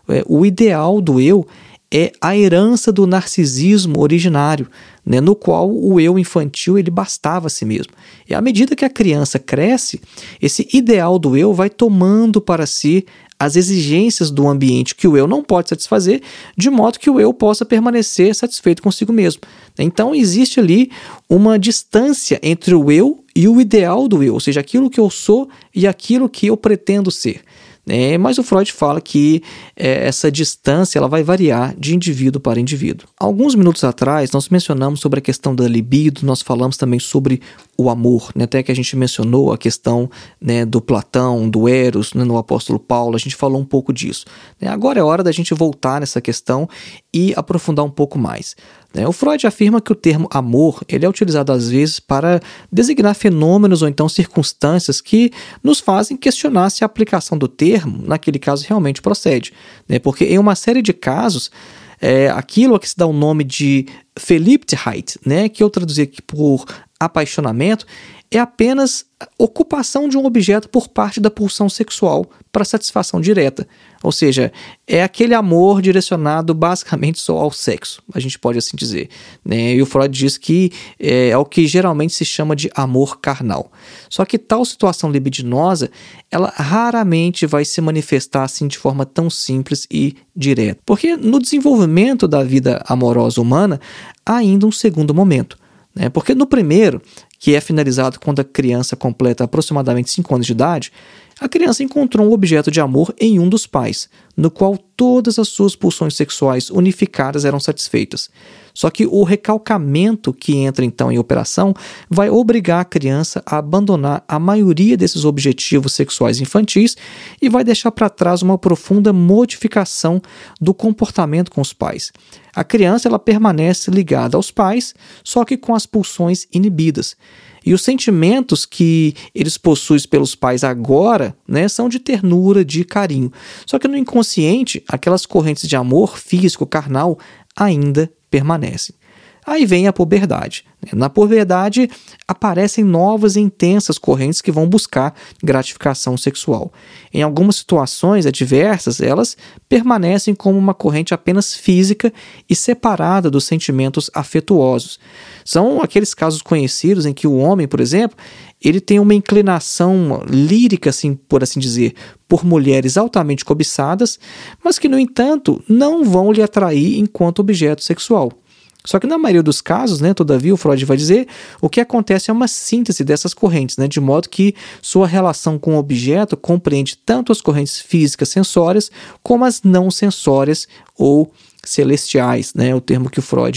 O ideal do eu é a herança do narcisismo originário, né, no qual o eu infantil ele bastava a si mesmo. E à medida que a criança cresce, esse ideal do eu vai tomando para si as exigências do ambiente que o eu não pode satisfazer, de modo que o eu possa permanecer satisfeito consigo mesmo. Então existe ali uma distância entre o eu e o ideal do eu, ou seja, aquilo que eu sou e aquilo que eu pretendo ser. Mas o Freud fala que essa distância ela vai variar de indivíduo para indivíduo. Alguns minutos atrás nós mencionamos sobre a questão da libido, nós falamos também sobre o amor, né? Até que a gente mencionou a questão, né, do Platão, do Eros, né, no apóstolo Paulo, a gente falou um pouco disso. Agora é hora da gente voltar nessa questão e aprofundar um pouco mais. O Freud afirma que o termo amor ele é utilizado às vezes para designar fenômenos ou então circunstâncias que nos fazem questionar se a aplicação do termo, naquele caso, realmente procede. Porque em uma série de casos, aquilo a que se dá o nome de Verliebtheit, né, que eu traduzi aqui por apaixonamento, é apenas ocupação de um objeto por parte da pulsão sexual para satisfação direta. Ou seja, é aquele amor direcionado basicamente só ao sexo, a gente pode assim dizer. E o Freud diz que é o que geralmente se chama de amor carnal. Só que tal situação libidinosa, ela raramente vai se manifestar assim de forma tão simples e direta. Porque no desenvolvimento da vida amorosa humana, há ainda um segundo momento. Porque no primeiro, que é finalizado quando a criança completa aproximadamente 5 anos de idade, a criança encontrou um objeto de amor em um dos pais, no qual todas as suas pulsões sexuais unificadas eram satisfeitas. Só que o recalcamento que entra então em operação vai obrigar a criança a abandonar a maioria desses objetivos sexuais infantis e vai deixar para trás uma profunda modificação do comportamento com os pais. A criança ela permanece ligada aos pais, só que com as pulsões inibidas. E os sentimentos que eles possuem pelos pais agora, né, são de ternura, de carinho. Só que no inconsciente, aquelas correntes de amor físico, carnal, ainda permanecem. Aí vem a puberdade. Na puberdade aparecem novas e intensas correntes que vão buscar gratificação sexual. Em algumas situações adversas, elas permanecem como uma corrente apenas física e separada dos sentimentos afetuosos. São aqueles casos conhecidos em que o homem, por exemplo, ele tem uma inclinação lírica, assim, por assim dizer, por mulheres altamente cobiçadas, mas que, no entanto, não vão lhe atrair enquanto objeto sexual. Só que na maioria dos casos, né, todavia, o Freud vai dizer, o que acontece é uma síntese dessas correntes, né, de modo que sua relação com o objeto compreende tanto as correntes físicas sensórias como as não sensórias ou celestiais, né, o termo que o Freud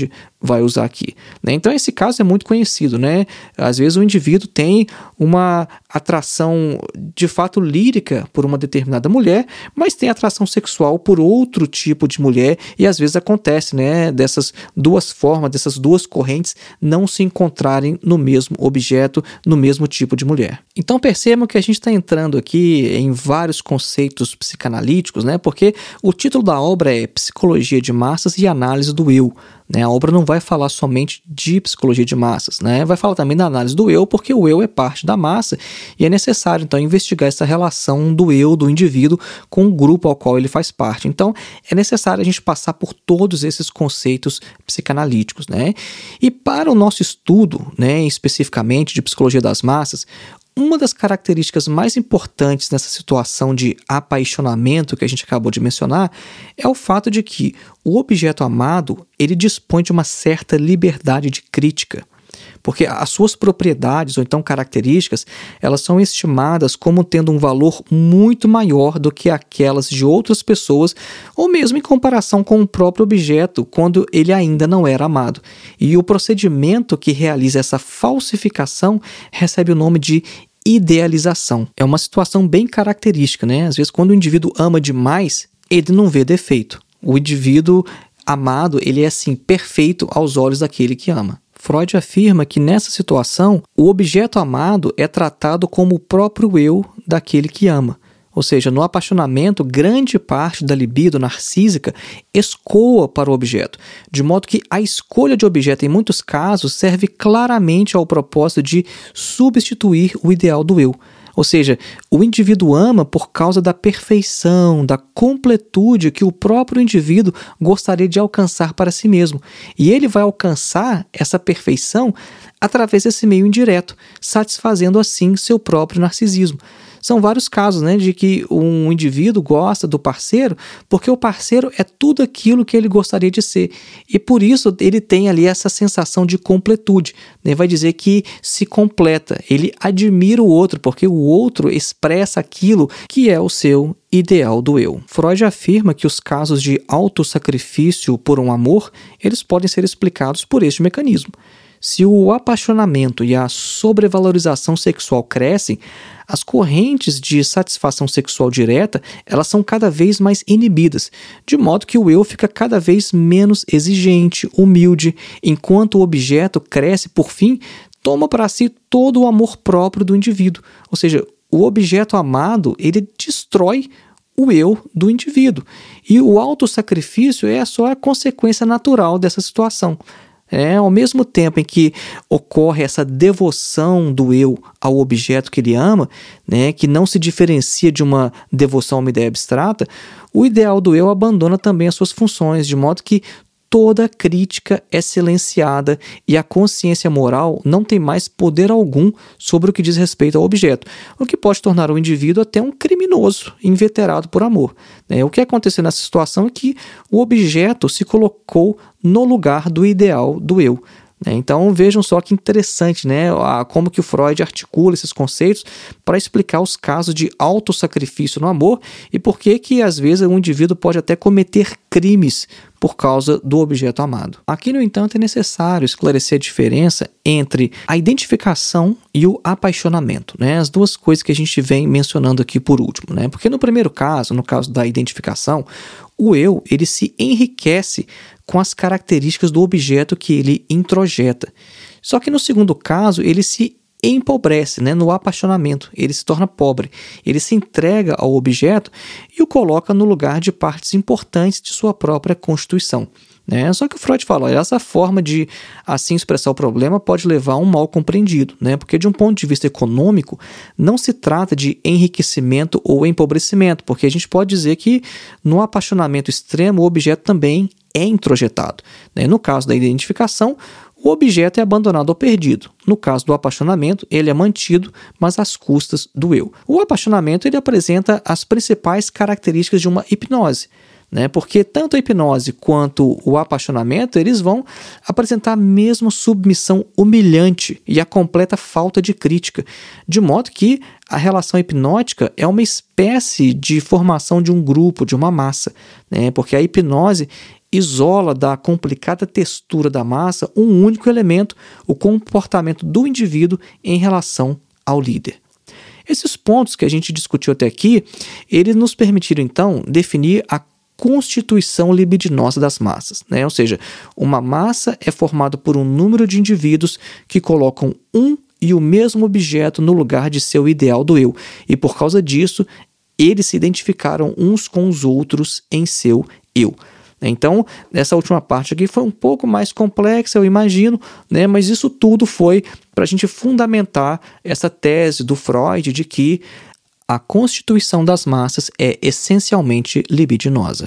vai usar aqui, né? Então esse caso é muito conhecido, né? Às vezes o indivíduo tem uma atração de fato lírica por uma determinada mulher, mas tem atração sexual por outro tipo de mulher, e às vezes acontece, né, dessas duas formas, dessas duas correntes não se encontrarem no mesmo objeto, no mesmo tipo de mulher. Então percebam que a gente está entrando aqui em vários conceitos psicanalíticos, né? Porque o título da obra é Psicologia de Massas e Análise do Eu. Né? A obra não vai falar somente de psicologia de massas, né? Vai falar também da análise do eu, porque o eu é parte da massa e é necessário, então, investigar essa relação do eu, do indivíduo, com o grupo ao qual ele faz parte. Então, é necessário a gente passar por todos esses conceitos psicanalíticos, né? E para o nosso estudo, né, especificamente de psicologia das massas, uma das características mais importantes nessa situação de apaixonamento que a gente acabou de mencionar é o fato de que o objeto amado, ele dispõe de uma certa liberdade de crítica, porque as suas propriedades ou então características, elas são estimadas como tendo um valor muito maior do que aquelas de outras pessoas, ou mesmo em comparação com o próprio objeto, quando ele ainda não era amado. E o procedimento que realiza essa falsificação recebe o nome de idealização. É uma situação bem característica, né? Às vezes, quando o indivíduo ama demais, ele não vê defeito. O indivíduo amado, ele é assim, perfeito aos olhos daquele que ama. Freud afirma que nessa situação, o objeto amado é tratado como o próprio eu daquele que ama. Ou seja, no apaixonamento, grande parte da libido narcísica escoa para o objeto, de modo que a escolha de objeto, em muitos casos, serve claramente ao propósito de substituir o ideal do eu. Ou seja, o indivíduo ama por causa da perfeição, da completude que o próprio indivíduo gostaria de alcançar para si mesmo. E ele vai alcançar essa perfeição através desse meio indireto, satisfazendo assim seu próprio narcisismo. São vários casos, né, de que um indivíduo gosta do parceiro porque o parceiro é tudo aquilo que ele gostaria de ser. E por isso ele tem ali essa sensação de completude. Né? Vai dizer que se completa. Ele admira o outro porque o outro expressa aquilo que é o seu ideal do eu. Freud afirma que os casos de autossacrifício por um amor, eles podem ser explicados por este mecanismo. Se o apaixonamento e a sobrevalorização sexual crescem, as correntes de satisfação sexual direta, elas são cada vez mais inibidas, de modo que o eu fica cada vez menos exigente, humilde, enquanto o objeto cresce, por fim, toma para si todo o amor próprio do indivíduo. Ou seja, o objeto amado, ele destrói o eu do indivíduo. E o autossacrifício é só a consequência natural dessa situação. Ao mesmo tempo em que ocorre essa devoção do eu ao objeto que ele ama, né, que não se diferencia de uma devoção a uma ideia abstrata, o ideal do eu abandona também as suas funções, de modo que toda crítica é silenciada e a consciência moral não tem mais poder algum sobre o que diz respeito ao objeto, o que pode tornar o indivíduo até um criminoso inveterado por amor. O que aconteceu nessa situação é que o objeto se colocou no lugar do ideal do eu. Então vejam só que interessante, né? Como que o Freud articula esses conceitos para explicar os casos de autossacrifício no amor e por que às vezes um indivíduo pode até cometer crimes por causa do objeto amado. Aqui, no entanto, é necessário esclarecer a diferença entre a identificação e o apaixonamento, né? As duas coisas que a gente vem mencionando aqui por último, né? Porque no primeiro caso, no caso da identificação, o eu, ele se enriquece com as características do objeto que ele introjeta. Só que no segundo caso, ele se empobrece, né? No apaixonamento, ele se torna pobre, ele se entrega ao objeto e o coloca no lugar de partes importantes de sua própria constituição. Só que o Freud fala, essa forma de assim expressar o problema pode levar a um mal compreendido, porque de um ponto de vista econômico não se trata de enriquecimento ou empobrecimento, porque a gente pode dizer que no apaixonamento extremo o objeto também é introjetado. No caso da identificação, o objeto é abandonado ou perdido. No caso do apaixonamento, ele é mantido, mas às custas do eu. O apaixonamento ele apresenta as principais características de uma hipnose, porque tanto a hipnose quanto o apaixonamento, eles vão apresentar a mesma submissão humilhante e a completa falta de crítica, de modo que a relação hipnótica é uma espécie de formação de um grupo, de uma massa, porque a hipnose isola da complicada textura da massa um único elemento, o comportamento do indivíduo em relação ao líder. Esses pontos que a gente discutiu até aqui, eles nos permitiram então definir a constituição libidinosa das massas, né? Ou seja, uma massa é formada por um número de indivíduos que colocam um e o mesmo objeto no lugar de seu ideal do eu, e por causa disso, eles se identificaram uns com os outros em seu eu. Então, essa última parte aqui foi um pouco mais complexa, eu imagino, né? Mas isso tudo foi para a gente fundamentar essa tese do Freud de que a constituição das massas é essencialmente libidinosa.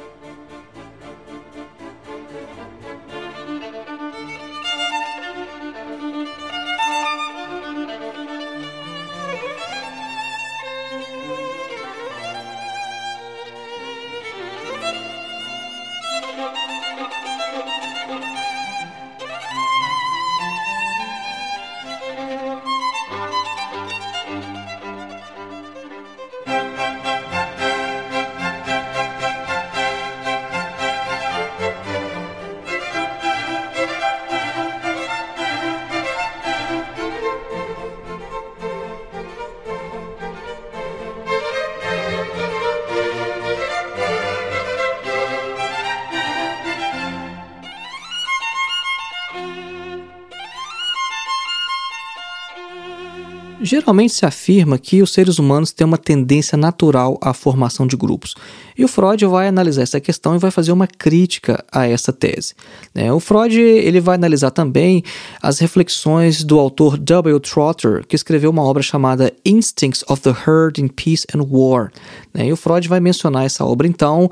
Geralmente se afirma que os seres humanos têm uma tendência natural à formação de grupos. E o Freud vai analisar essa questão e vai fazer uma crítica a essa tese. O Freud ele vai analisar também as reflexões do autor W. Trotter, que escreveu uma obra chamada Instincts of the Herd in Peace and War. E o Freud vai mencionar essa obra, então,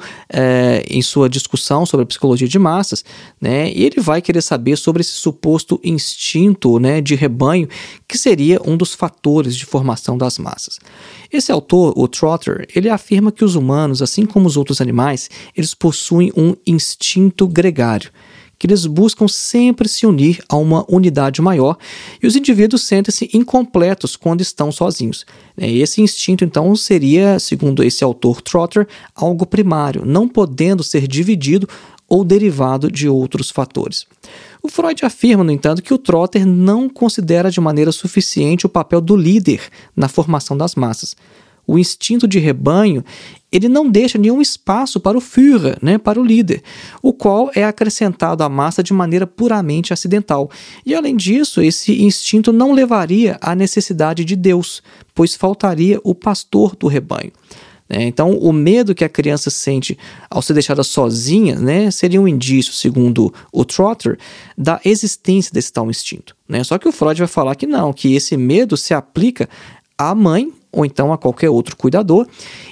em sua discussão sobre a psicologia de massas, e ele vai querer saber sobre esse suposto instinto de rebanho, que seria um dos fatores de formação das massas. Esse autor, o Trotter, ele afirma que os humanos, assim como os outros animais, eles possuem um instinto gregário, que eles buscam sempre se unir a uma unidade maior, e os indivíduos sentem-se incompletos quando estão sozinhos. Esse instinto, então, seria, segundo esse autor Trotter, algo primário, não podendo ser dividido ou derivado de outros fatores. O Freud afirma, no entanto, que o Trotter não considera de maneira suficiente o papel do líder na formação das massas. O instinto de rebanho, ele não deixa nenhum espaço para o Führer, para o líder, o qual é acrescentado à massa de maneira puramente acidental. E, além disso, esse instinto não levaria à necessidade de Deus, pois faltaria o pastor do rebanho. Então, o medo que a criança sente ao ser deixada sozinha seria um indício, segundo o Trotter, da existência desse tal instinto. Só que o Freud vai falar que não, que esse medo se aplica à mãe ou então a qualquer outro cuidador,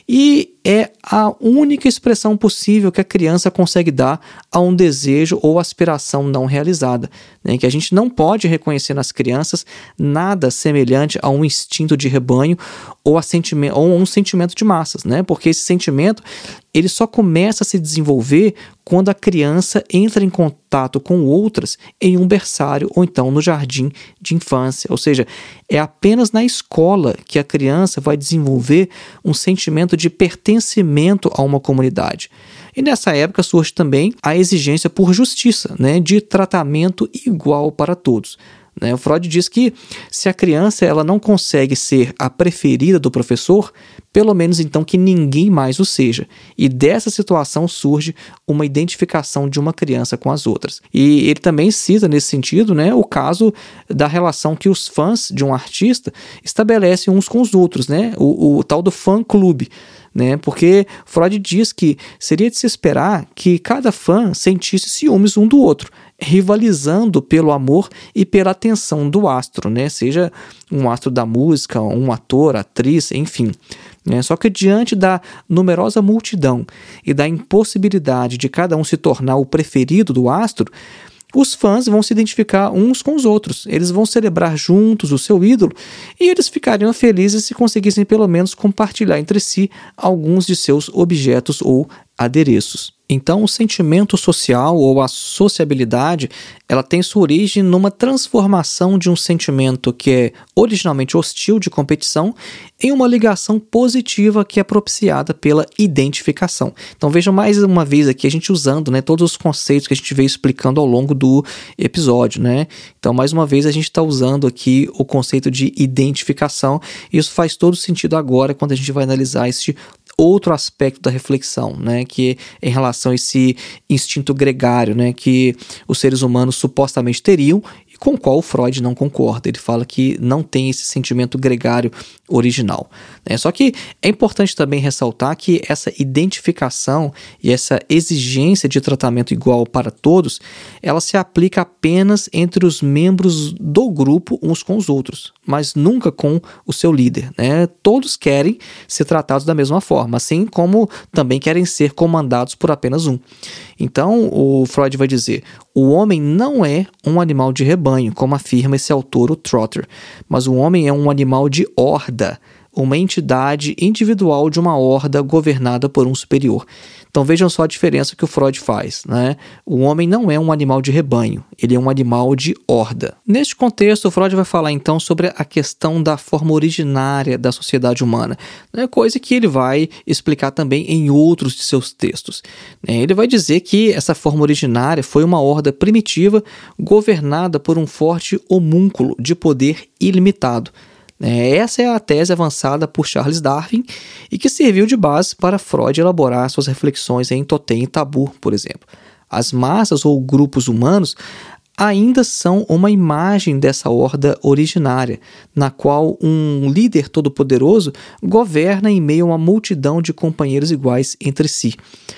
e é a única expressão possível que a criança consegue dar a um desejo ou aspiração não realizada, que a gente não pode reconhecer nas crianças nada semelhante a um instinto de rebanho ou a um sentimento de massas, porque esse sentimento ele só começa a se desenvolver quando a criança entra em contato com outras em um berçário ou então no jardim de infância, ou seja, é apenas na escola que a criança vai desenvolver um sentimento de pertencimento a uma comunidade. E nessa época surge também a exigência por justiça, de tratamento igual para todos. O Freud diz que se a criança ela não consegue ser a preferida do professor, pelo menos então que ninguém mais o seja. E dessa situação surge uma identificação de uma criança com as outras. E ele também cita nesse sentido o caso da relação que os fãs de um artista estabelecem uns com os outros, o tal do fã-clube. Porque Freud diz que seria de se esperar que cada fã sentisse ciúmes um do outro, rivalizando pelo amor e pela atenção do astro, seja um astro da música, um ator, atriz, enfim. Só que diante da numerosa multidão e da impossibilidade de cada um se tornar o preferido do astro, os fãs vão se identificar uns com os outros, eles vão celebrar juntos o seu ídolo e eles ficariam felizes se conseguissem pelo menos compartilhar entre si alguns de seus objetos ou adereços. Então, o sentimento social ou a sociabilidade, ela tem sua origem numa transformação de um sentimento que é originalmente hostil de competição em uma ligação positiva que é propiciada pela identificação. Então, vejam mais uma vez aqui a gente usando, né, todos os conceitos que a gente veio explicando ao longo do episódio, né? Então, mais uma vez a gente está usando aqui o conceito de identificação e isso faz todo sentido agora quando a gente vai analisar este outro aspecto da reflexão, né, que é em relação a esse instinto gregário, né, que os seres humanos supostamente teriam e com o qual o Freud não concorda. Ele fala que não tem esse sentimento gregário original, né? Só que é importante também ressaltar que essa identificação e essa exigência de tratamento igual para todos, ela se aplica apenas entre os membros do grupo uns com os outros, mas nunca com o seu líder, né? Todos querem ser tratados da mesma forma, assim como também querem ser comandados por apenas um. Então, o Freud vai dizer: o homem não é um animal de rebanho, como afirma esse autor, o Trotter, mas o homem é um animal de horda, uma entidade individual de uma horda governada por um superior. Então vejam só a diferença que o Freud faz, né? O homem não é um animal de rebanho, ele é um animal de horda. Neste contexto, o Freud vai falar então sobre a questão da forma originária da sociedade humana, né? Coisa que ele vai explicar também em outros de seus textos. Ele vai dizer que essa forma originária foi uma horda primitiva governada por um forte homúnculo de poder ilimitado. Essa é a tese avançada por Charles Darwin e que serviu de base para Freud elaborar suas reflexões em Totem e Tabu, por exemplo. As massas ou grupos humanos ainda são uma imagem dessa horda originária, na qual um líder todo-poderoso governa em meio a uma multidão de companheiros iguais entre si.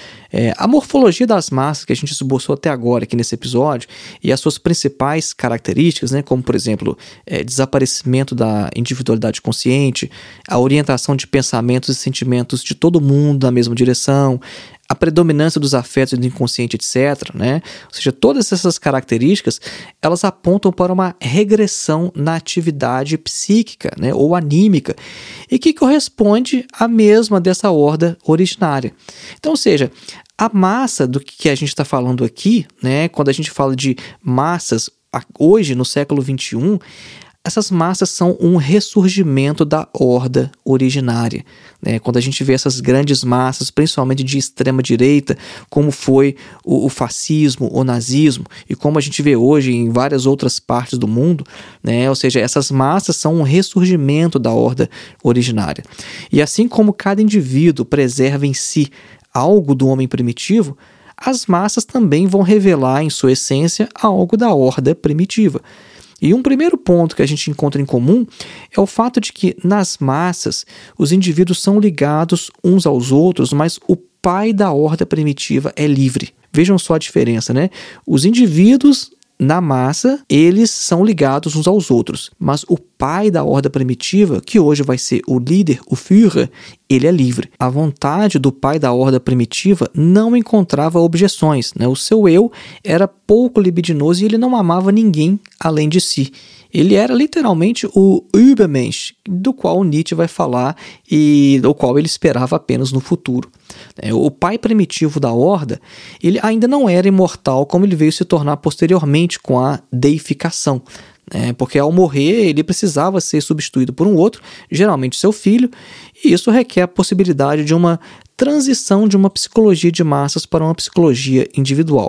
A morfologia das massas que a gente esboçou até agora aqui nesse episódio e as suas principais características, né, como por exemplo, desaparecimento da individualidade consciente, a orientação de pensamentos e sentimentos de todo mundo na mesma direção, a predominância dos afetos do inconsciente, etc., né? Ou seja, todas essas características, elas apontam para uma regressão na atividade psíquica, né, ou anímica, e que corresponde à mesma dessa horda originária. Então, ou seja, a massa do que a gente está falando aqui, né, quando a gente fala de massas hoje, no século XXI, essas massas são um ressurgimento da horda originária, né? Quando a gente vê essas grandes massas, principalmente de extrema direita, como foi o fascismo, o nazismo, e como a gente vê hoje em várias outras partes do mundo, né? Ou seja, essas massas são um ressurgimento da horda originária. E assim como cada indivíduo preserva em si algo do homem primitivo, as massas também vão revelar em sua essência algo da horda primitiva. E um primeiro ponto que a gente encontra em comum é o fato de que, nas massas, os indivíduos são ligados uns aos outros, mas o pai da horda primitiva é livre. Vejam só a diferença, né? Os indivíduos, na massa, eles são ligados uns aos outros, mas o pai da horda primitiva, que hoje vai ser o líder, o Führer, ele é livre. A vontade do pai da horda primitiva não encontrava objeções, né? O seu eu era pouco libidinoso e ele não amava ninguém além de si. Ele era literalmente o Übermensch, do qual Nietzsche vai falar e do qual ele esperava apenas no futuro. O pai primitivo da horda, ele ainda não era imortal como ele veio se tornar posteriormente com a deificação. Porque ao morrer ele precisava ser substituído por um outro, geralmente seu filho, e isso requer a possibilidade de uma transição de uma psicologia de massas para uma psicologia individual.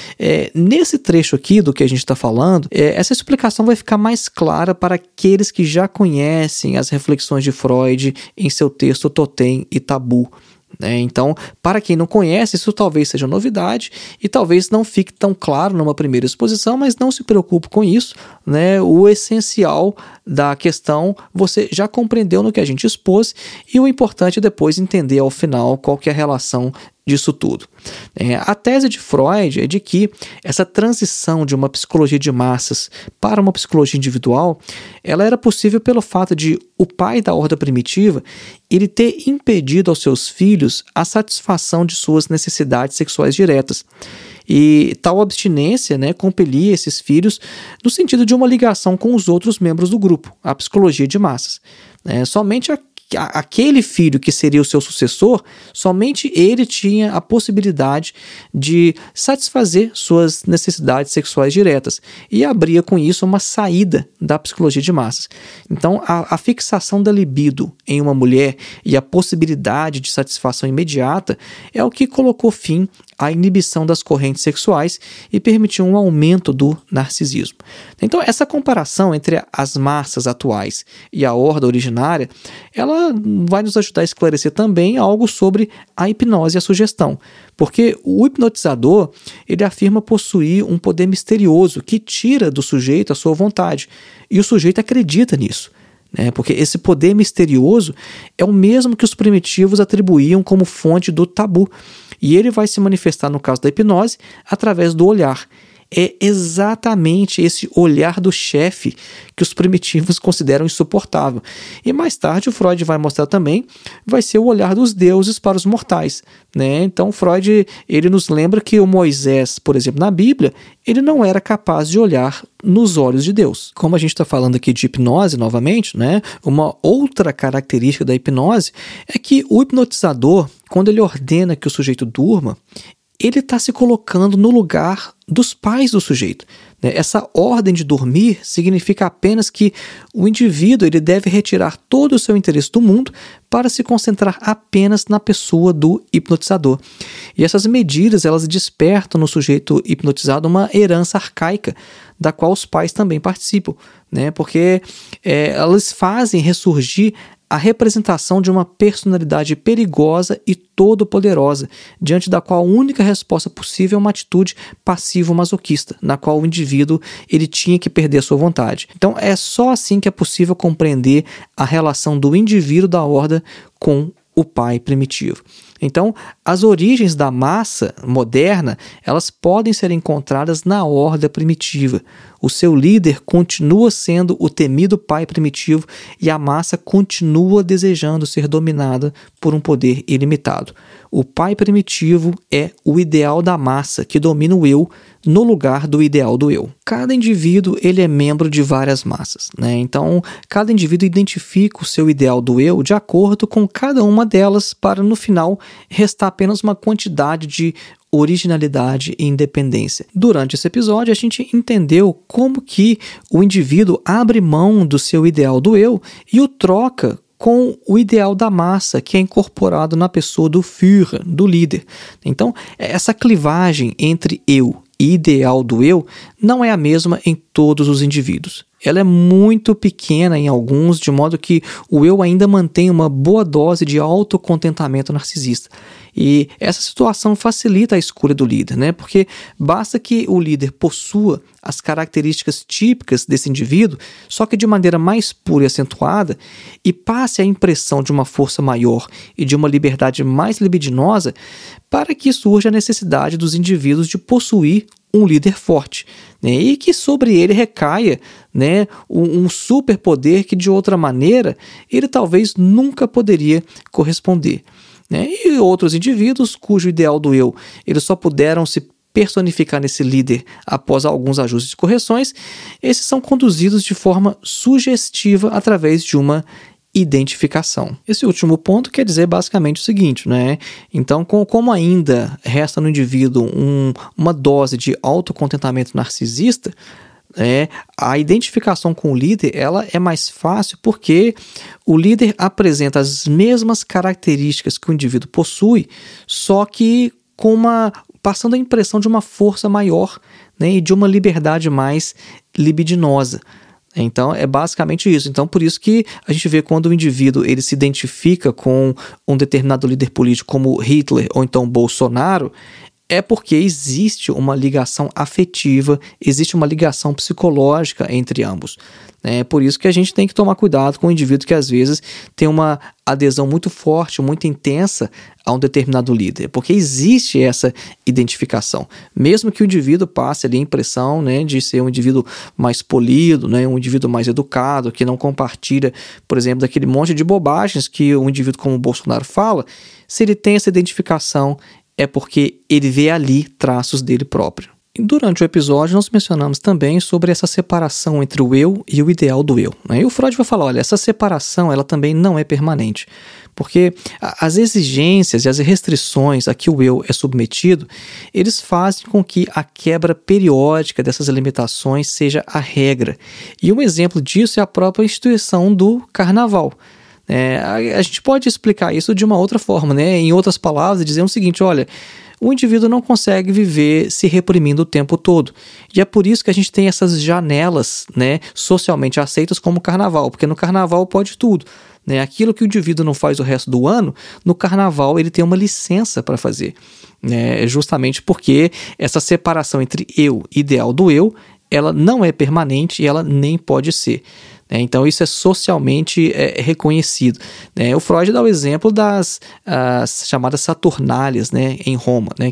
Nesse trecho aqui do que a gente está falando, essa explicação vai ficar mais clara para aqueles que já conhecem as reflexões de Freud em seu texto Totem e Tabu. Então, para quem não conhece, isso talvez seja novidade e talvez não fique tão claro numa primeira exposição, mas não se preocupe com isso, né? O essencial da questão você já compreendeu no que a gente expôs e o importante é depois entender ao final qual que é a relação disso tudo. A tese de Freud é de que essa transição de uma psicologia de massas para uma psicologia individual, ela era possível pelo fato de o pai da horda primitiva ele ter impedido aos seus filhos a satisfação de suas necessidades sexuais diretas. E tal abstinência, compelia esses filhos no sentido de uma ligação com os outros membros do grupo, a psicologia de massas. Somente aquele filho que seria o seu sucessor, somente ele tinha a possibilidade de satisfazer suas necessidades sexuais diretas e abria com isso uma saída da psicologia de massas. Então, a fixação da libido em uma mulher e a possibilidade de satisfação imediata é o que colocou fim à inibição das correntes sexuais e permitiu um aumento do narcisismo. Então, essa comparação entre as massas atuais e a horda originária, ela vai nos ajudar a esclarecer também algo sobre a hipnose e a sugestão, porque o hipnotizador, ele afirma possuir um poder misterioso que tira do sujeito a sua vontade, e o sujeito acredita nisso. Porque esse poder misterioso é o mesmo que os primitivos atribuíam como fonte do tabu, e ele vai se manifestar, no caso da hipnose, através do olhar. É exatamente esse olhar do chefe que os primitivos consideram insuportável. E mais tarde o Freud vai mostrar também, vai ser o olhar dos deuses para os mortais. Então Freud, ele nos lembra que o Moisés, por exemplo, na Bíblia, ele não era capaz de olhar nos olhos de Deus. Como a gente está falando aqui de hipnose novamente, uma outra característica da hipnose é que o hipnotizador, quando ele ordena que o sujeito durma, ele está se colocando no lugar dos pais do sujeito. Essa ordem de dormir significa apenas que o indivíduo ele deve retirar todo o seu interesse do mundo para se concentrar apenas na pessoa do hipnotizador. E essas medidas, elas despertam no sujeito hipnotizado uma herança arcaica, da qual os pais também participam, porque elas fazem ressurgir a representação de uma personalidade perigosa e todo-poderosa, diante da qual a única resposta possível é uma atitude passivo-masoquista, na qual o indivíduo ele tinha que perder a sua vontade. Então é só assim que é possível compreender a relação do indivíduo da horda com o pai primitivo. Então, as origens da massa moderna, elas podem ser encontradas na horda primitiva. O seu líder continua sendo o temido pai primitivo e a massa continua desejando ser dominada por um poder ilimitado. O pai primitivo é o ideal da massa que domina o eu no lugar do ideal do eu. Cada indivíduo ele é membro de várias massas, Então, cada indivíduo identifica o seu ideal do eu de acordo com cada uma delas para, no final, restar apenas uma quantidade de originalidade e independência. Durante esse episódio, a gente entendeu como que o indivíduo abre mão do seu ideal do eu e o troca com o ideal da massa, que é incorporado na pessoa do Führer, do líder. Então, essa clivagem entre eu e ideal do eu não é a mesma em todos os indivíduos. Ela é muito pequena em alguns, de modo que o eu ainda mantém uma boa dose de autocontentamento narcisista. E essa situação facilita a escolha do líder, Porque basta que o líder possua as características típicas desse indivíduo, só que de maneira mais pura e acentuada, e passe a impressão de uma força maior e de uma liberdade mais libidinosa, para que surja a necessidade dos indivíduos de possuir um líder forte, e que sobre ele recaia um superpoder que de outra maneira ele talvez nunca poderia corresponder. E outros indivíduos cujo ideal do eu eles só puderam se personificar nesse líder após alguns ajustes e correções, esses são conduzidos de forma sugestiva através de uma identificação. Esse último ponto quer dizer basicamente o seguinte, Então, como ainda resta no indivíduo uma dose de autocontentamento narcisista, a identificação com o líder ela é mais fácil porque o líder apresenta as mesmas características que o indivíduo possui, só que passando a impressão de uma força maior, e de uma liberdade mais libidinosa. Então, é basicamente isso. Então, por isso que a gente vê quando o indivíduo ele se identifica com um determinado líder político como Hitler ou então Bolsonaro, é porque existe uma ligação afetiva, existe uma ligação psicológica entre ambos. É por isso que a gente tem que tomar cuidado com o indivíduo que às vezes tem uma adesão muito forte, muito intensa a um determinado líder, porque existe essa identificação. Mesmo que o indivíduo passe ali a impressão de ser um indivíduo mais polido, um indivíduo mais educado, que não compartilha, por exemplo, daquele monte de bobagens que um indivíduo como o Bolsonaro fala, se ele tem essa identificação, é porque ele vê ali traços dele próprio. Durante o episódio, nós mencionamos também sobre essa separação entre o eu e o ideal do eu, né? E o Freud vai falar, olha, essa separação ela também não é permanente, porque as exigências e as restrições a que o eu é submetido, eles fazem com que a quebra periódica dessas limitações seja a regra. E um exemplo disso é a própria instituição do carnaval. A gente pode explicar isso de uma outra forma, né? Em outras palavras, dizer o seguinte, olha, o indivíduo não consegue viver se reprimindo o tempo todo. E é por isso que a gente tem essas janelas, né, socialmente aceitas como carnaval, porque no carnaval pode tudo. Né? Aquilo que o indivíduo não faz o resto do ano, no carnaval ele tem uma licença para fazer. Justamente porque essa separação entre eu e ideal do eu, ela não é permanente e ela nem pode ser. Então isso é socialmente reconhecido. O Freud dá o exemplo das chamadas saturnálias, né, em Roma, né,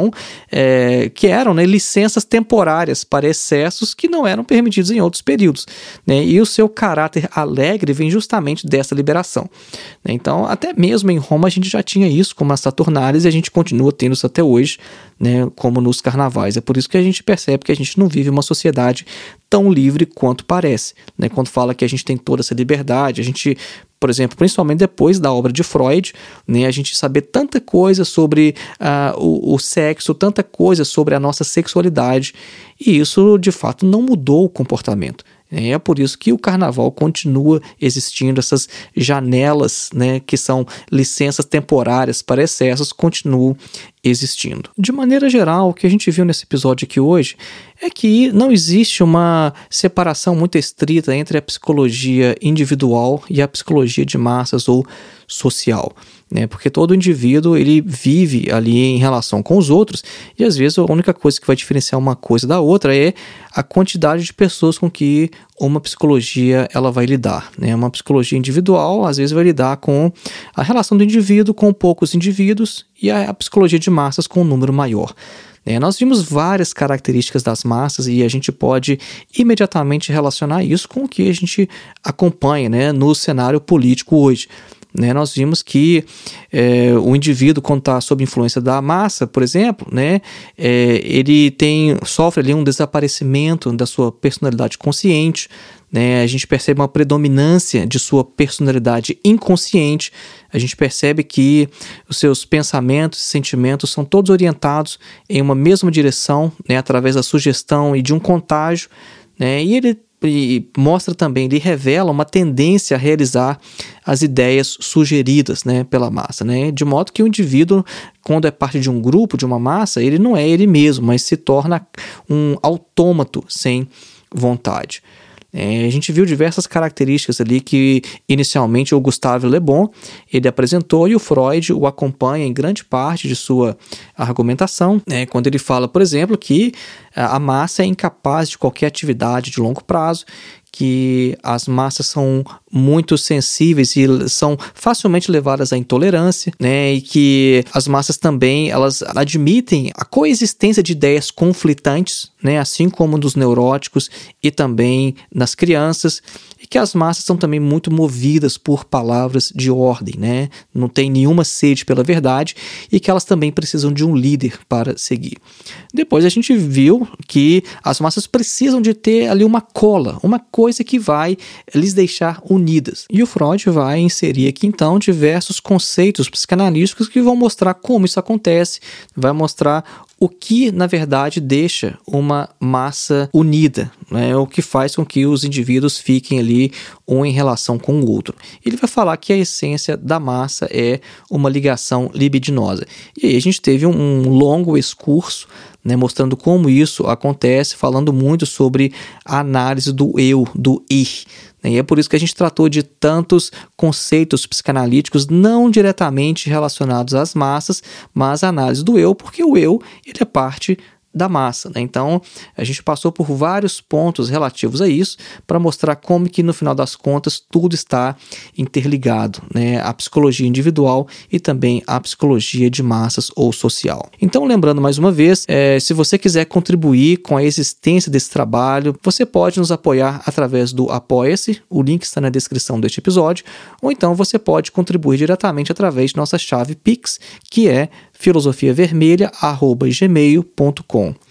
que eram, né, licenças temporárias para excessos que não eram permitidos em outros períodos. E o seu caráter alegre vem justamente dessa liberação. Então até mesmo em Roma a gente já tinha isso como as saturnálias e a gente continua tendo isso até hoje, né, como nos carnavais. É por isso que a gente percebe que a gente não vive uma sociedade tão livre quanto parece, né? Quando fala que a gente tem toda essa liberdade, a gente, por exemplo, principalmente depois da obra de Freud, né, a gente saber tanta coisa sobre o sexo, tanta coisa sobre a nossa sexualidade, e isso de fato não mudou o comportamento. É por isso que o carnaval continua existindo, essas janelas, né, que são licenças temporárias para excessos, continuam existindo. De maneira geral, o que a gente viu nesse episódio aqui hoje é que não existe uma separação muito estrita entre a psicologia individual e a psicologia de massas ou social, né? Porque todo indivíduo ele vive ali em relação com os outros e às vezes a única coisa que vai diferenciar uma coisa da outra é a quantidade de pessoas com que uma psicologia ela vai lidar, né? Uma psicologia individual às vezes vai lidar com a relação do indivíduo com poucos indivíduos e a psicologia de massas com um número maior. Nós vimos várias características das massas e a gente pode imediatamente relacionar isso com o que a gente acompanha, né, no cenário político hoje. Nós vimos que o indivíduo, quando está sob influência da massa, por exemplo, ele sofre ali um desaparecimento da sua personalidade consciente, a gente percebe uma predominância de sua personalidade inconsciente, a gente percebe que os seus pensamentos e sentimentos são todos orientados em uma mesma direção, através da sugestão e de um contágio, e ele mostra também, ele revela uma tendência a realizar as ideias sugeridas, pela massa, de modo que o indivíduo, quando é parte de um grupo, de uma massa, ele não é ele mesmo, mas se torna um autômato sem vontade. A gente viu diversas características ali que inicialmente o Gustave Le Bon ele apresentou e o Freud o acompanha em grande parte de sua argumentação, quando ele fala, por exemplo, que a massa é incapaz de qualquer atividade de longo prazo, que as massas são muito sensíveis e são facilmente levadas à intolerância, e que as massas também elas admitem a coexistência de ideias conflitantes, assim como nos neuróticos e também nas crianças, e que as massas são também muito movidas por palavras de ordem, não tem nenhuma sede pela verdade e que elas também precisam de um líder para seguir. Depois a gente viu que as massas precisam de ter ali uma cola, uma coisa que vai lhes deixar unidas. E o Freud vai inserir aqui então diversos conceitos psicanalíticos que vão mostrar como isso acontece, vai mostrar o que, na verdade, deixa uma massa unida, o que faz com que os indivíduos fiquem ali um em relação com o outro. Ele vai falar que a essência da massa é uma ligação libidinosa. E aí a gente teve um longo excurso, mostrando como isso acontece, falando muito sobre a análise do eu, do ich. E é por isso que a gente tratou de tantos conceitos psicanalíticos não diretamente relacionados às massas, mas a análise do eu, porque o eu ele é parte da massa. Então, a gente passou por vários pontos relativos a isso para mostrar como que, no final das contas, tudo está interligado, a psicologia individual e também a psicologia de massas ou social. Então, lembrando mais uma vez, se você quiser contribuir com a existência desse trabalho, você pode nos apoiar através do Apoia-se, o link está na descrição deste episódio, ou então você pode contribuir diretamente através de nossa chave Pix, que é filosofiavermelha@gmail.com.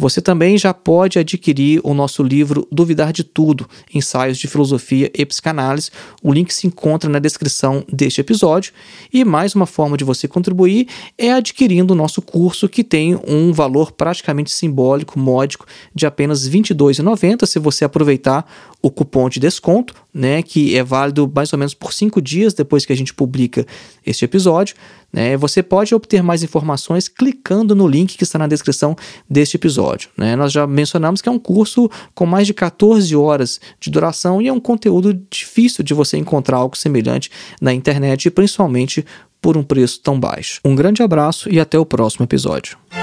Você também já pode adquirir o nosso livro Duvidar de Tudo, Ensaios de Filosofia e Psicanálise. O link se encontra na descrição deste episódio. E mais uma forma de você contribuir é adquirindo o nosso curso, que tem um valor praticamente simbólico, módico, de apenas R$ 22,90 se você aproveitar o cupom de desconto, né, que é válido mais ou menos por 5 dias depois que a gente publica este episódio. Você pode obter mais informações clicando no link que está na descrição deste episódio. Nós já mencionamos que é um curso com mais de 14 horas de duração e é um conteúdo difícil de você encontrar algo semelhante na internet, principalmente por um preço tão baixo. Um grande abraço e até o próximo episódio.